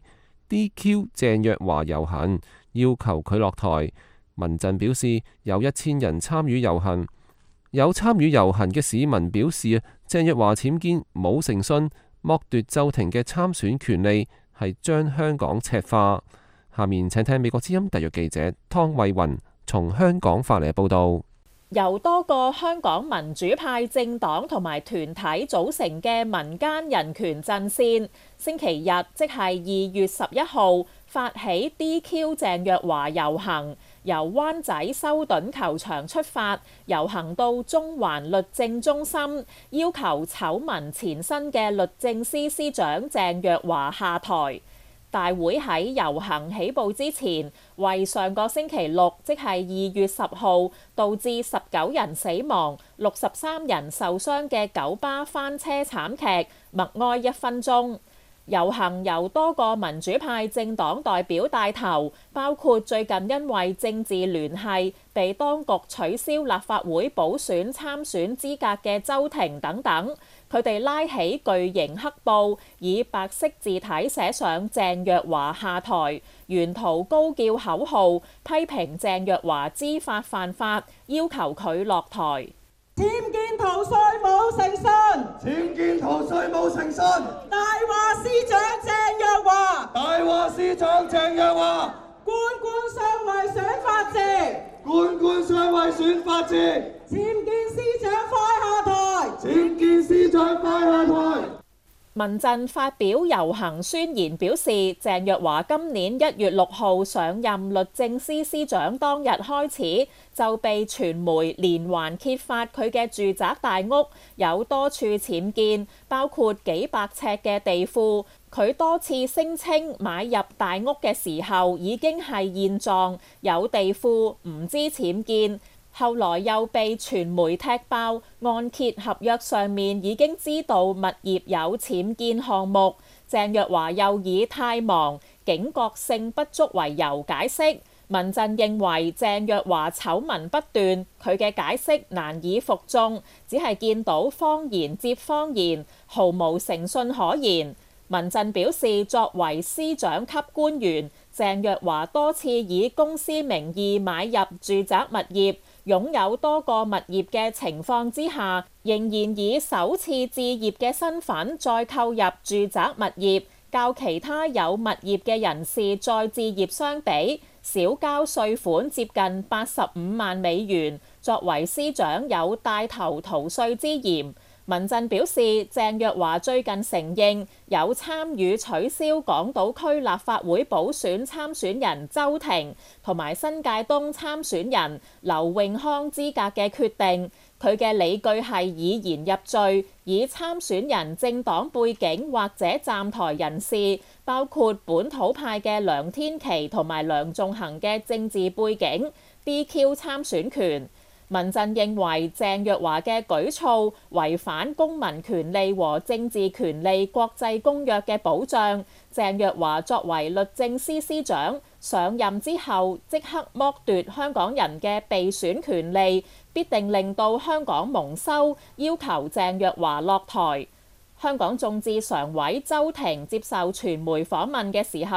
DQ 鄭若驊遊行，要求佢落台。民陣表示有1000人參與遊行，有參與遊行嘅市民表示鄭若驊僭建冇誠信，剝奪周庭嘅參選權利，係將香港赤化。下面請聽美國之音特約記者湯慧雲從香港發嚟嘅報導。 由多個香港民主派政黨同埋團體組成嘅民間人權陣線，星期日即係2月11號發起 DQ 鄭若驊遊行，由灣仔修頓球場出發，遊行到中環律政中心，要求醜聞纏身嘅律政司司長鄭若驊下台。大會喺遊行起步之前，為上個星期六，即係2月10號，導致19人死亡、63人受傷嘅九巴翻車慘劇，默哀1分鐘。遊行由多個民主派政黨代表帶頭，包括最近因為政治聯繫被當局取消立法會補選參選資格嘅周庭等等。佢哋拉起巨型黑布，以白色字體寫上鄭若驊下台，沿途高叫口號，批評鄭若驊知法犯法，要求佢落台。 僭建逃稅冇誠信， 僭建逃稅冇誠信。 大話司長鄭若驊， 大話司長鄭若驊， 官官相衛選法治， 官官相衛選法治。 僭建司長快下台， 僭建司長快下台。 民陣發表遊行宣言表示，鄭若驊今年1月6號上任律政司司長當日開始，就被傳媒連環揭發佢嘅住宅大屋有多處僭建，包括幾百尺嘅地庫。佢多次聲稱買入大屋嘅時候已經係現狀，有地庫唔知僭建。後來又被傳媒踢爆，按揭合約上面已經知道物業有僭建項目。鄭若驊又以太忙、警覺性不足為由解釋。民陣認為鄭若驊醜聞不斷，佢嘅解釋難以服眾，只係見到謊言接謊言，毫無誠信可言。民陣表示，作為司長級官員，鄭若驊多次以公司名義買入住宅物業，擁有多個物業嘅情況之下，仍然以首次置業嘅身份再購入住宅物業，較其他有物業嘅人士再置業相比，少交稅款接近85萬美元。作為司長，有帶頭逃稅之嫌。民陣表示，鄭若驊最近承認有參與取消港島區立法會補選參選人周庭同埋新界東參選人劉永康資格嘅決定。佢嘅理據係以言入罪，以參選人政黨背景或者站台人士，包括本土派嘅梁天琦同埋梁頌恆嘅政治背景 DQ 參選權。民陣認為鄭若驊嘅舉措違反公民權利和政治權利國際公約嘅保障。鄭若驊作為律政司司長，上任之後即刻剝奪香港人嘅被選權利，必定令到香港蒙羞，要求鄭若驊落台。香港眾志常委周庭接受傳媒訪問嘅時候，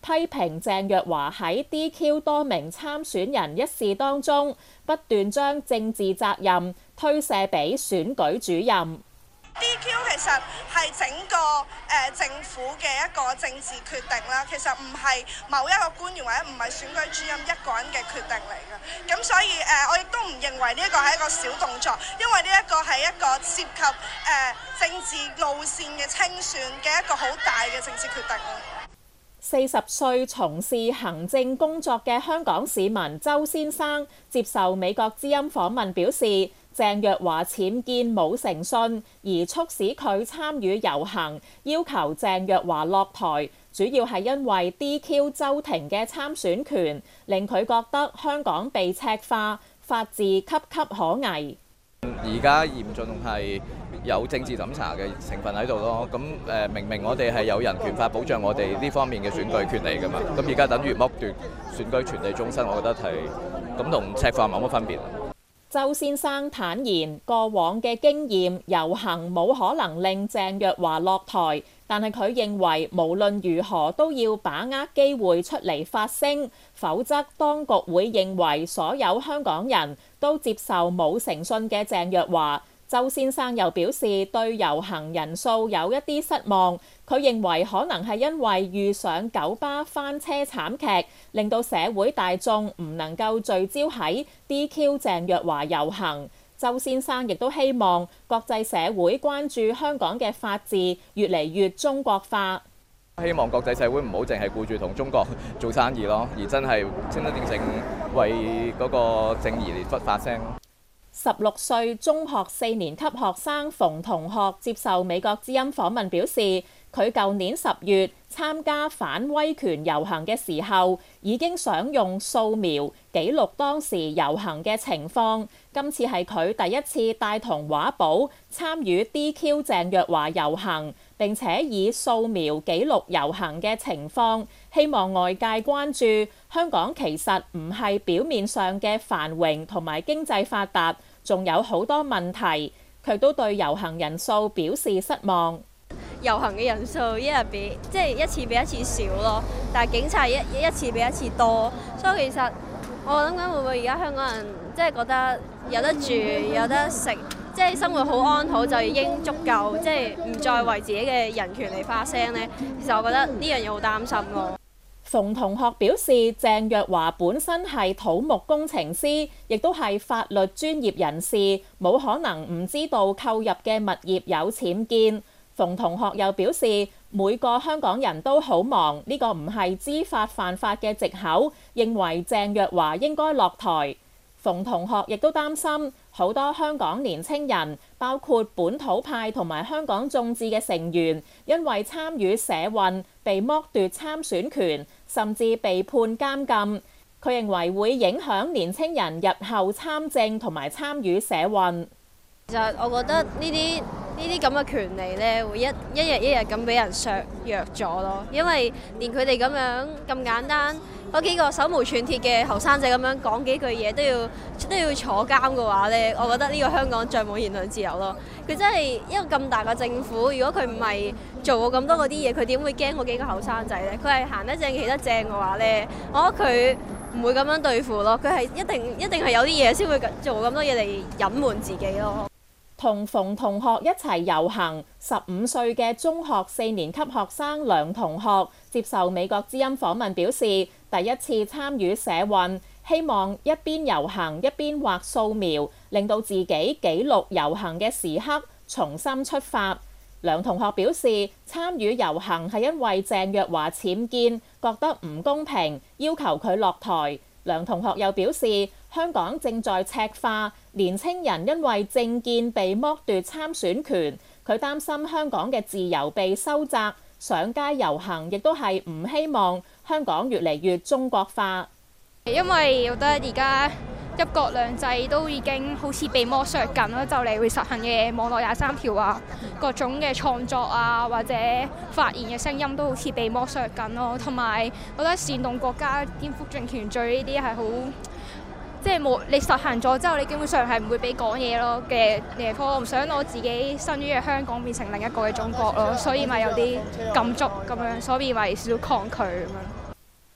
批評鄭若驊喺 DQ 多名參選人一事當中，不斷將政治責任推卸俾選舉主任。 DQ 其實係整個政府嘅一個政治決定啦，其實唔係某一個官員或者唔係選舉主任一個人嘅決定嚟嘅。咁所以我亦都唔認為呢一個係一個小動作，因為呢一個係一個涉及政治路線嘅清算嘅一個好大嘅政治決定。 40歲從事行政工作嘅香港市民周先生接受美國之音訪問表示，鄭若驊僭建冇誠信，而促使佢參與遊行，要求鄭若驊落台，主要係因為 DQ 周庭嘅參選權，令佢覺得香港被赤化，法治岌岌可危。 而家嚴峻係有政治審查嘅成分喺度咯，咁明明我哋係有人權法保障我哋呢方面嘅選舉權利㗎嘛，咁而家等於剝奪選舉權利終身，我覺得係咁同赤化冇乜分別。 周先生坦言，過往嘅經驗遊行冇可能令鄭若驊落台，但係佢認為無論如何都要把握機會出嚟發聲，否則當局會認為所有香港人都接受冇誠信嘅鄭若驊。周先生又表示對遊行人數有一啲失望，佢認為可能係因為遇上九巴翻車慘劇，令到社會大眾唔能夠聚焦喺 DQ 鄭若驊遊行。周先生亦都希望國際社會關注香港嘅法治越嚟越中國化。 希望國際社會唔好淨係顧住同中國做生意咯，而真係真真正正為嗰個正義嚟發聲。 16歲中學4年級學生馮同學接受美國之音訪問表示，佢舊年10月參加反威權遊行嘅時候，已經想用掃描記錄當時遊行嘅情況。今次係佢第一次帶同畫簿參與 DQ 鄭若驊遊行，並且以掃描記錄遊行嘅情況，希望外界關注香港其實唔係表面上嘅繁榮同埋經濟發達，仲有好多問題。佢都對遊行人數表示失望。 遊行嘅人數一次比一次少咯，但係警察一次比一次多，所以其實我諗緊會唔會而家香港人即係覺得有得住有得食，即係生活好安好就已經足夠，即係唔再為自己嘅人權嚟發聲呢。其實我覺得呢樣嘢好擔心咯。 馮同學表示，鄭若驊本身係土木工程師，亦都係法律專業人士，冇可能唔知道購入嘅物業有僭建。馮同學又表示，每個香港人都好忙，呢個唔係知法犯法嘅藉口，認為鄭若驊應該落台。馮同學亦都擔心好多香港年青人，包括本土派同埋香港眾志嘅成員，因為參與社運被剝奪參選權，甚至被判監禁。佢認為會影響年青人日後參政同埋參與社運。 其實我覺得呢啲咁嘅權利呢，會一日咁俾人削弱咗咯。因為連佢哋咁樣咁簡單嗰幾個手無寸鐵嘅後生仔咁樣講幾句嘢都要坐監嘅話呢，我覺得呢個香港再冇言論自由咯。佢真係一個咁大嘅政府，如果佢唔係做過咁多嗰啲嘢，佢點會驚嗰幾個後生仔呢？佢係行得正企得正嘅話呢，我覺得佢唔會咁樣對付咯。佢係一定係有啲嘢先會做咁多嘢嚟隱瞞自己咯。 同馮同學一齊遊行15歲嘅中學4年級學生梁同學接受美國之音訪問表示，第一次參與社運，希望一邊遊行一邊畫素描，令到自己記錄遊行嘅時刻，重新出發。梁同學表示，參與遊行係因為鄭若驊僭建，覺得唔公平，要求佢落台。梁同學又表示，香港正在赤化，年青人因為政見被剝奪參選權，佢擔心香港嘅自由被收窄，上街遊行亦都係唔希望香港越嚟越中國化。 因為我覺得而家一國兩制都已經好似被剝削緊啦，就嚟會實行嘅網絡23條啊，各種嘅創作啊或者發言嘅聲音都好似被剝削緊咯，同埋我覺得煽動國家顛覆政權罪呢啲係好，即係冇你實行咗之後，你基本上係唔會俾講嘢咯嘅地方。我唔想我自己生於嘅香港變成另一個嘅中國咯，所以咪有啲禁足咁樣，所以咪少抗拒咁樣。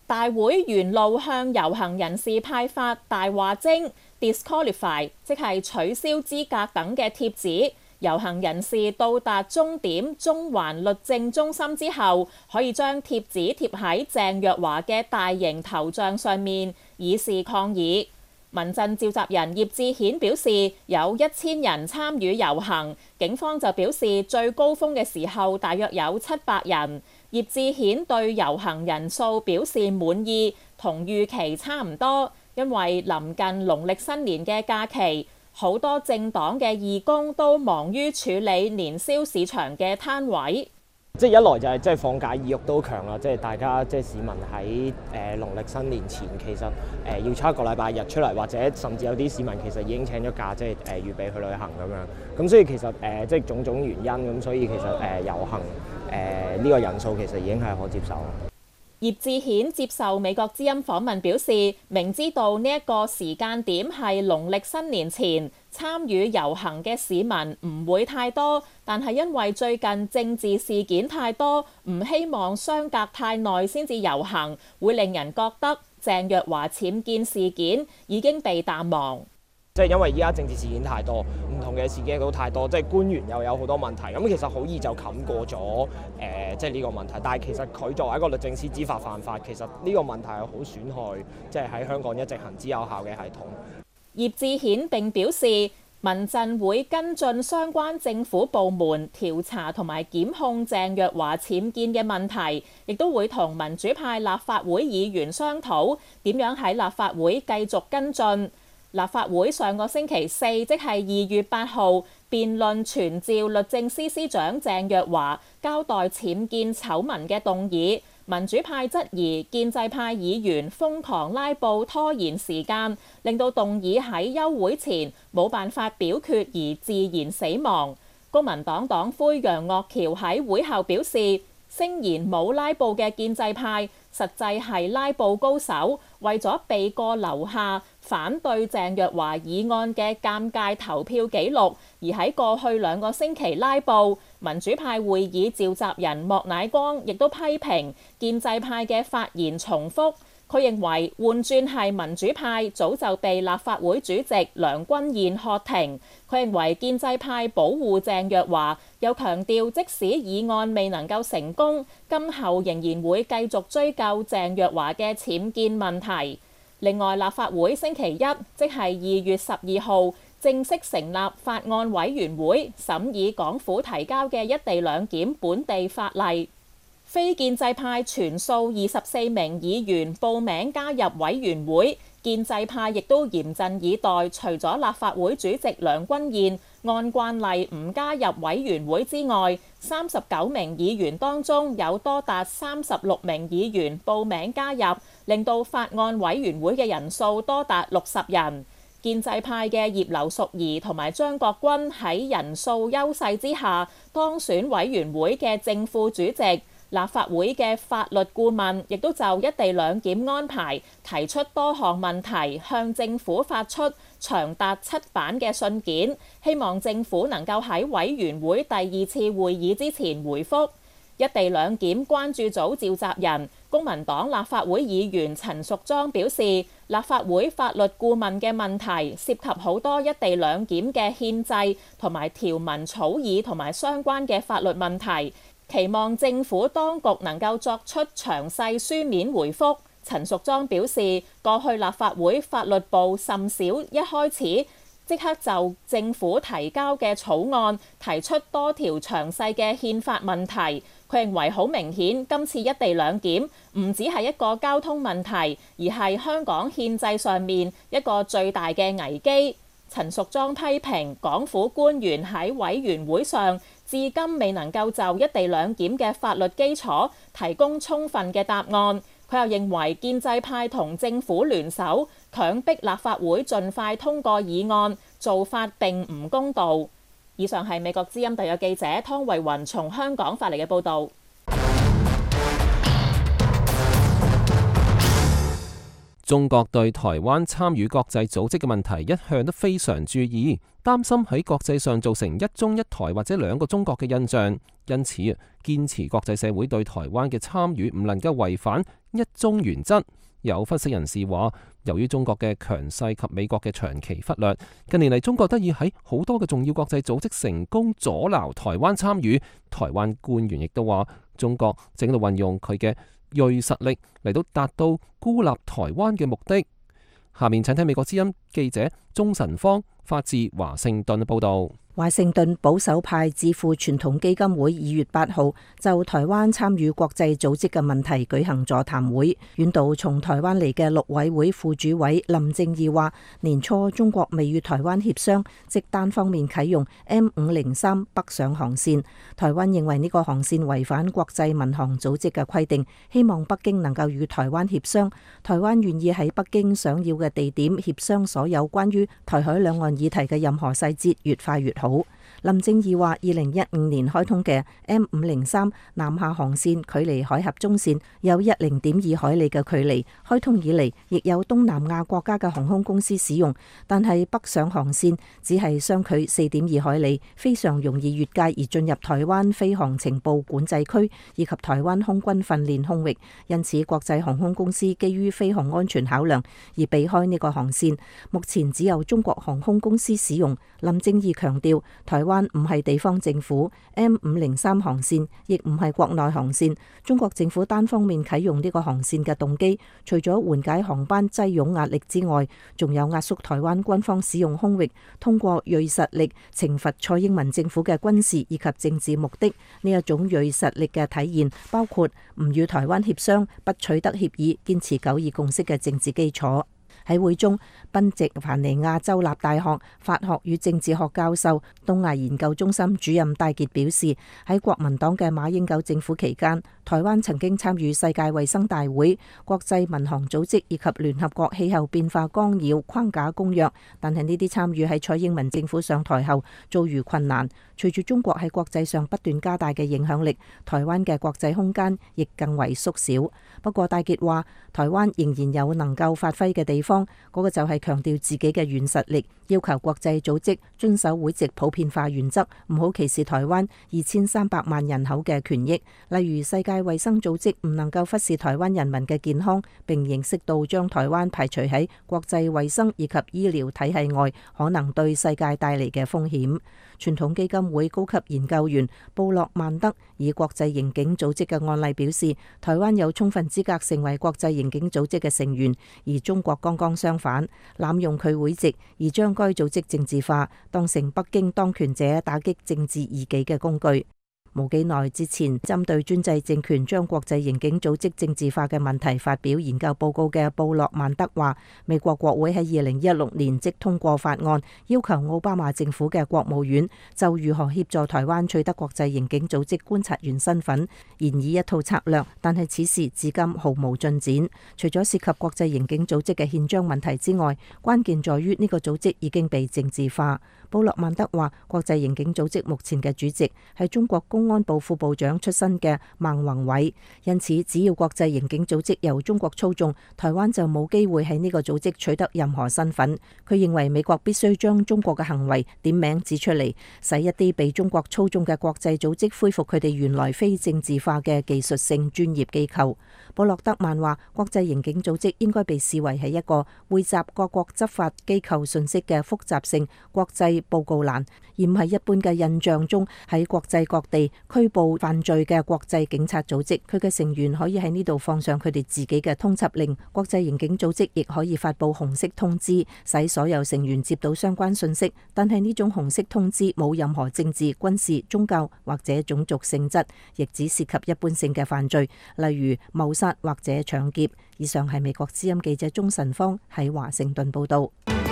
大會沿路向遊行人士派發大話精 disqualify， 即係取消資格等嘅貼紙。遊行人士到達終點中環律政中心之後，可以將貼紙貼喺鄭若驊嘅大型頭像上面，以示抗議。民陣召集人葉志顯表示，有1000人參與遊行，警方就表示最高峰嘅時候大約有700人。葉志顯對遊行人數表示滿意，同預期差唔多，因為臨近農曆新年嘅假期，好多政黨嘅義工都忙於處理年宵市場嘅攤位。 即係一來就係即係放假意欲都強啦，即係大家即係市民喺農曆新年前其實要抽一個禮拜日出嚟，或者甚至有啲市民其實已經請咗假，即係預備去旅行咁樣。咁所以其實即係種種原因咁，所以其實遊行呢個人數其實已經係可接受。 葉志顯接受美國之音訪問表示，明知道呢一個時間點係農曆新年前，參與遊行嘅市民唔會太多，但係因為最近政治事件太多，唔希望相隔太耐先至遊行，會令人覺得鄭若驊僭建事件已經被淡忘。 即係因為依家政治事件太多，唔同嘅事件都太多，即係官員又有好多問題，咁其實好易就冚過咗即係呢個問題。但係其實佢作為一個律政司知法犯法，其實呢個問題係好損害即係喺香港一直行之有效嘅系統。 葉志顯並表示，民陣會跟進相關政府部門調查同埋檢控鄭若驊僭建嘅問題，亦都會同民主派立法會議員商討點樣喺立法會繼續跟進。立法會上個星期4，即係2月8號，辯論傳召律政司司長鄭若驊交代僭建醜聞嘅動議。民主派質疑建制派議員瘋狂拉布拖延時間，令到動議喺休會前冇辦法表決而自然死亡。公民黨黨魁楊岳橋喺會後表示，聲言冇拉布嘅建制派實際係拉布高手，為咗避過留下反對鄭若驊議案嘅尷尬投票記錄，而喺過去2個星期拉布。民主派會議召集人莫乃光亦都批評建制派嘅發言重複。佢認為換轉係民主派早就被立法會主席梁君彥喝停。佢認為建制派保護鄭若驊，又強調即使議案未能夠成功，今後仍然會繼續追究鄭若驊嘅僭建問題。另外，立法會星期一，即係2月12號，正式成立法案委員會審議港府提交嘅一地兩檢本地法例。非建制派全數24名議員報名加入委員會，建制派亦都嚴陣以待。除咗立法會主席梁君彥按慣例唔加入委員會之外，39名議員當中有多達36名議員報名加入，令到法案委員會嘅人數多達60人。建制派嘅葉劉淑儀同埋張國軍喺人數優勢之下當選委員會嘅正副主席。立法會嘅法律顧問亦都就一地兩檢安排提出多項問題，向政府發出長達7版嘅信件，希望政府能夠喺委員會第2次會議之前回覆。一地兩檢關注組召集人公民黨立法會議員陳淑莊表示，立法會法律顧問嘅問題涉及好多一地兩檢嘅憲制同埋條文草擬同埋相關嘅法律問題，期望政府當局能夠作出詳細書面回覆。陳淑莊表示，過去立法會法律部甚少一開始即刻就政府提交嘅草案提出多條詳細嘅憲法問題。佢認為好明顯，今次一地兩檢唔只係一個交通問題，而係香港憲制上面一個最大嘅危機。陳淑莊批評港府官員喺委員會上至今未能夠就一地兩檢嘅法律基礎提供充分嘅答案。佢又認為建制派同政府聯手強迫立法會盡快通過議案，做法並唔公道。以上係美國之音特約記者湯慧雲從香港發嚟嘅報導。 中國對台灣參與國際組織嘅問題一向都非常注意，擔心喺國際上造成一中一台或者兩個中國嘅印象，因此堅持國際社會對台灣嘅參與唔能夠違反一中原則。有分析人士話，由於中國嘅強勢及美國嘅長期忽略，近年嚟中國得以喺好多嘅重要國際組織成功阻撓台灣參與。台灣官員亦都話，中國正喺度運用佢嘅銳實力嚟到達到孤立台灣嘅目的。下面請聽美國之音記者鍾晨芳發自華盛頓報道。 華盛頓保守派智庫傳統基金會2月8號就台灣參與國際組織嘅問題舉行座談會。遠道從台灣嚟嘅陸委會副主委林正義話，年初中國未與台灣協商，即單方面啟用 M503 北上航線。台灣認為呢個航線違反國際民航組織嘅規定，希望北京能夠與台灣協商。台灣願意喺北京想要嘅地點協商所有關於台海兩岸議題嘅任何細節，越快越好。林正義話，2015年開通嘅 M503 南下航線距離海峽中線有10.2海里嘅距離，開通以嚟亦有東南亞國家嘅航空公司使用，但係北上航線只係相距4.2海里，非常容易越界而進入台灣飛航情報管制區以及台灣空軍訓練空域，因此國際航空公司基於飛航安全考量而避開呢個航線。目前只有中國航空公司使用。林正義強調，台灣唔係地方政府 ，M503 航線亦唔係國內航線。中國政府單方面啟用呢個航線嘅動機，除咗緩解航班擠擁壓力之外，仲有壓縮台灣軍方使用空域，通過銳實力懲罰蔡英文政府嘅軍事以及政治目的。呢一種銳實力嘅體現，包括唔與台灣協商、不取得協議、堅持九二共識嘅政治基礎。喺會中，賓夕凡尼亞州立大學法學與政治學教授、東亞研究中心主任戴傑表示，喺國民黨嘅馬英九政府期間，台灣曾經參與世界衛生大會、國際民航組織以及聯合國氣候變化綱要框架公約，但係呢啲參與喺蔡英文政府上台後遭遇困難。隨住中國喺國際上不斷加大嘅影響力，台灣嘅國際空間亦更為縮小。不過戴傑話，台灣仍然有能夠發揮嘅地方，嗰個就係強調自己嘅軟實力，要求國際組織遵守會籍普遍化原則，唔好歧視台灣2300萬人口嘅權益。例如世界衛生組織唔能夠忽視台灣人民嘅健康，並認識到將台灣排除喺國際衛生以及醫療體系外，可能對世界帶嚟嘅風險。傳統基金會高級研究員布洛曼德以國際刑警組織嘅案例表示，台灣有充分資格成為國際刑警組織嘅成員，而中國剛剛相反，濫用佢會籍而將該組織政治化，當成北京當權者打擊政治異己嘅工具。冇幾耐之前，針對專制政權將國際刑警組織政治化嘅問題發表研究報告嘅布洛曼德話，美國國會喺2016年即通過法案，要求奧巴馬政府嘅國務院就如何協助台灣取得國際刑警組織觀察員身份，研議一套策略，但係此事至今毫無進展。除咗涉及國際刑警組織嘅憲章問題之外，關鍵在於呢個組織已經被政治化。布洛曼德話，國際刑警組織目前嘅主席係中國公安部副部長出身嘅孟宏偉，因此只要國際刑警組織由中國操縱，台灣就冇機會喺呢個組織取得任何身份。佢認為美國必須將中國嘅行為點名指出嚟，使一啲被中國操縱嘅國際組織恢復佢哋原來非政治化嘅技術性專業機構。布洛德曼話，國際刑警組織應該被視為係一個匯集各國執法機構信息嘅複雜性國際報告欄，而唔係一般嘅印象中喺國際各地拘捕犯罪嘅國際警察組織。佢嘅成員可以喺呢度放上佢哋自己嘅通緝令。國際刑警組織亦可以發布紅色通知，使所有成員接到相關信息。但係呢種紅色通知冇任何政治、軍事、宗教或者種族性質，亦只涉及一般性嘅犯罪，例如謀殺或者搶劫。以上係美國之音記者鍾晨芳喺華盛頓報道。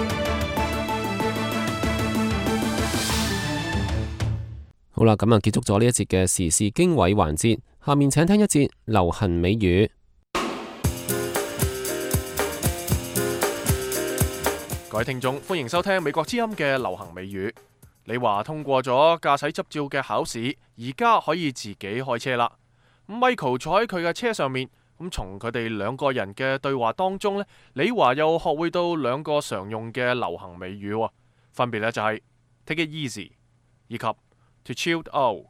好啦，咁啊結束咗呢一節嘅時事經緯環節，下面請聽一節流行美語。 各位聽眾，歡迎收聽美國之音嘅流行美語。你話通過咗駕駛執照嘅考試，而家可以自己開車啦。Michael 坐喺佢嘅車上面， 咁從佢哋兩個人嘅對話當中呢，李華又學會到兩個常用嘅流行美語喎，分別呢就係 take it easy 以及 to chill out。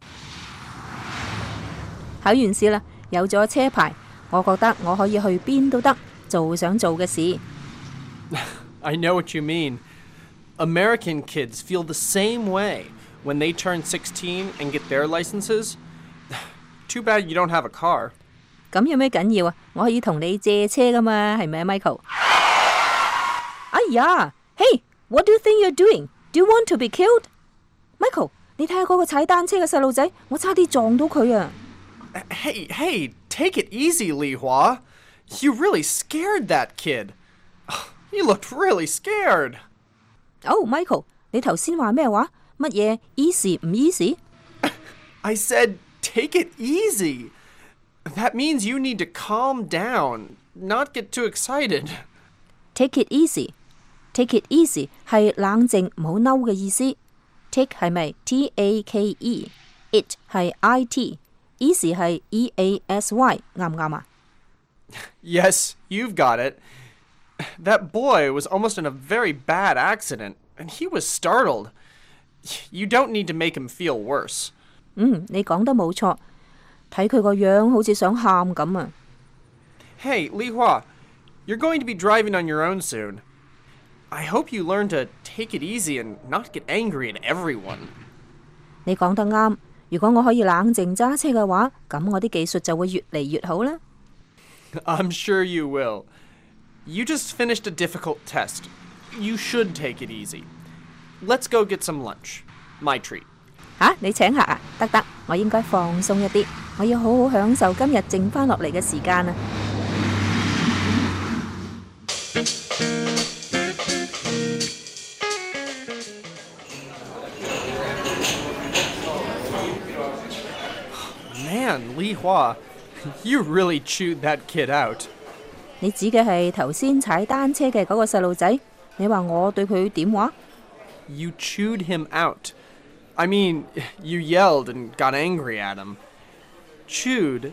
考完試啦，有咗車牌，我覺得我可以去邊都得，做想做嘅事。 I know what you mean. American kids feel the same way when they turn 16 and get their licenses. Too bad you don't have a car. 咁有咩緊要啊？我可以同你借車噶嘛，係咪啊 ，Michael？ 哎呀 ，Hey, what do you think you're doing? Do you want to be killed? Michael， 你睇下嗰個踩單車嘅細路仔，我差啲撞到佢啊！ Hey, take it easy, Li Hua. You really scared that kid. He looked really scared. Oh, Michael， 你頭先話咩話？乜嘢 easy 唔 easy？ I said take it easy. That means you need to calm down, not get too excited. Take it easy. Take it easy 係冷靜唔好嬲嘅意思。Take 係咪 T-A-K-E？It 係 I-T。Easy 係 E-A-S-Y， 啱唔啱啊？ Yes, you've got it. That boy was almost in a very bad accident, and he was startled. You don't need to make him feel worse. 你講得冇錯，睇佢個樣好似想喊咁啊！ Hey, Li Hua, you're going to be driving on your own soon. I hope you learn to take it easy and not get angry at everyone. 你講得啱，如果我可以冷靜揸車嘅話，咁我啲技術就會越嚟越好啦。 I'm sure you will. You just finished a difficult test. You should take it easy. Let's go get some lunch. My treat. 你請客啊？得，我應該放鬆一啲，我要好好享受今日剩翻落嚟嘅時間啊！ Man, Li Hua, you really chewed that kid out. 你指嘅係頭先踩單車嘅嗰個細路仔？你話我對佢點話？ You chewed him out. I mean, you yelled and got angry at him. Chewed,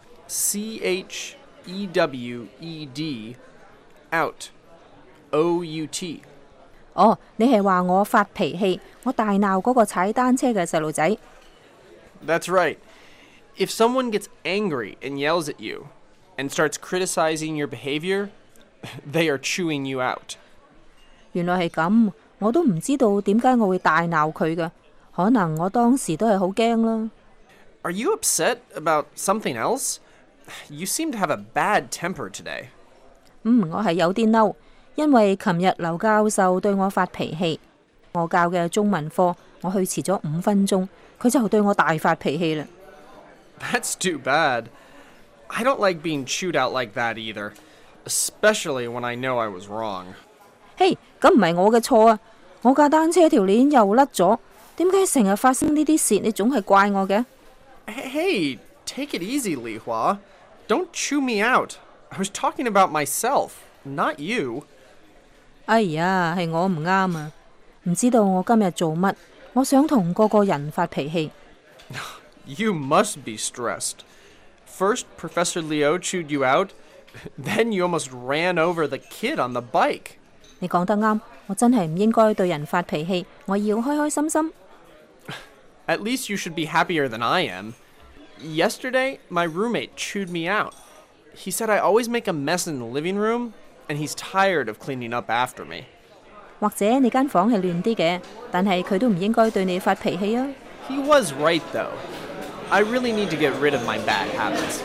C-H-E-W-E-D, out, O-U-T. 哦，你係話我發脾氣，我大鬧嗰個踩單車嘅細路仔。 That's right. If someone gets angry and yells at you and starts criticizing your behavior, they are chewing you out. 原來係咁，我都唔知道點解我會大鬧佢嘅，可能我當時都係好驚啦。 Are you upset about something else? You seem to have a bad temper today. 我係有啲嬲，因為琴日劉教授對我發脾氣。我教嘅中文課，我去遲咗5分鐘，佢就對我大發脾氣啦。 That's too bad. I don't like being chewed out like that either, especially when I know I was wrong. 嘿，咁唔係我嘅錯啊！我架單車條鏈又甩咗，點解成日發生呢啲事？你總係怪我嘅。 Hey, take it easy, Li Hua. Don't chew me out. I was talking about myself, not you. 哎呀，係我唔啱啊！唔知道我今日做乜，我想同個個人發脾氣。 You must be stressed. First, Professor Liu chewed you out, then you almost ran over the kid on the bike. 你講得啱，我真係唔應該對人發脾氣，我要開開心心。 At least you should be happier than I am. Yesterday, my roommate chewed me out. He said I always make a mess in the living room, and he's tired of cleaning up after me. 或者你間房係亂啲嘅，但係佢都唔應該對你發脾氣啊。 He was right, though. I really need to get rid of my bad habits.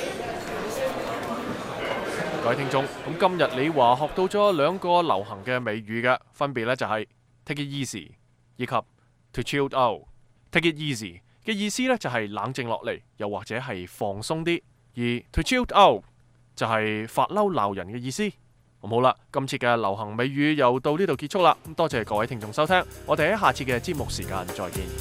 各位聽眾，咁今日李華學到咗2個流行嘅美語嘅，分別呢就係 take it easy 以及 to chill out。take it easy 嘅意思呢就係冷靜落嚟，又或者係放鬆啲；而 to chill out 就係發嬲鬧人嘅意思。咁好啦，今次嘅流行美語又到呢度結束啦。咁多謝各位聽眾收聽，我哋喺下次嘅節目時間再見。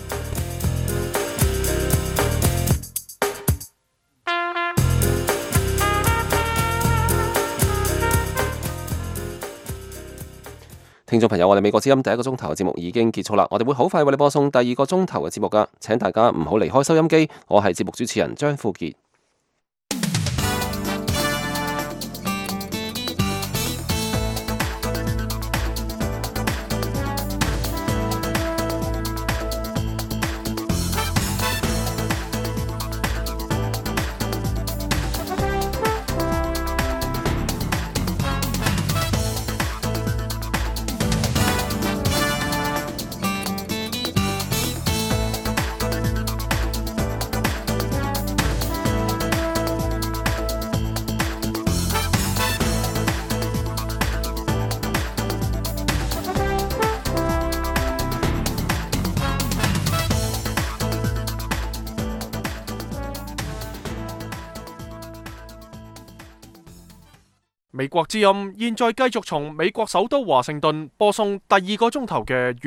聽眾朋友，我哋美國之音第1個鐘頭嘅節目已經結束啦，我哋會好快為你播送第2個鐘頭嘅節目噶，請大家唔好離開收音機。我係節目主持人張富傑。 美國之音現在繼續從美國首都華盛頓播送第2個鐘頭嘅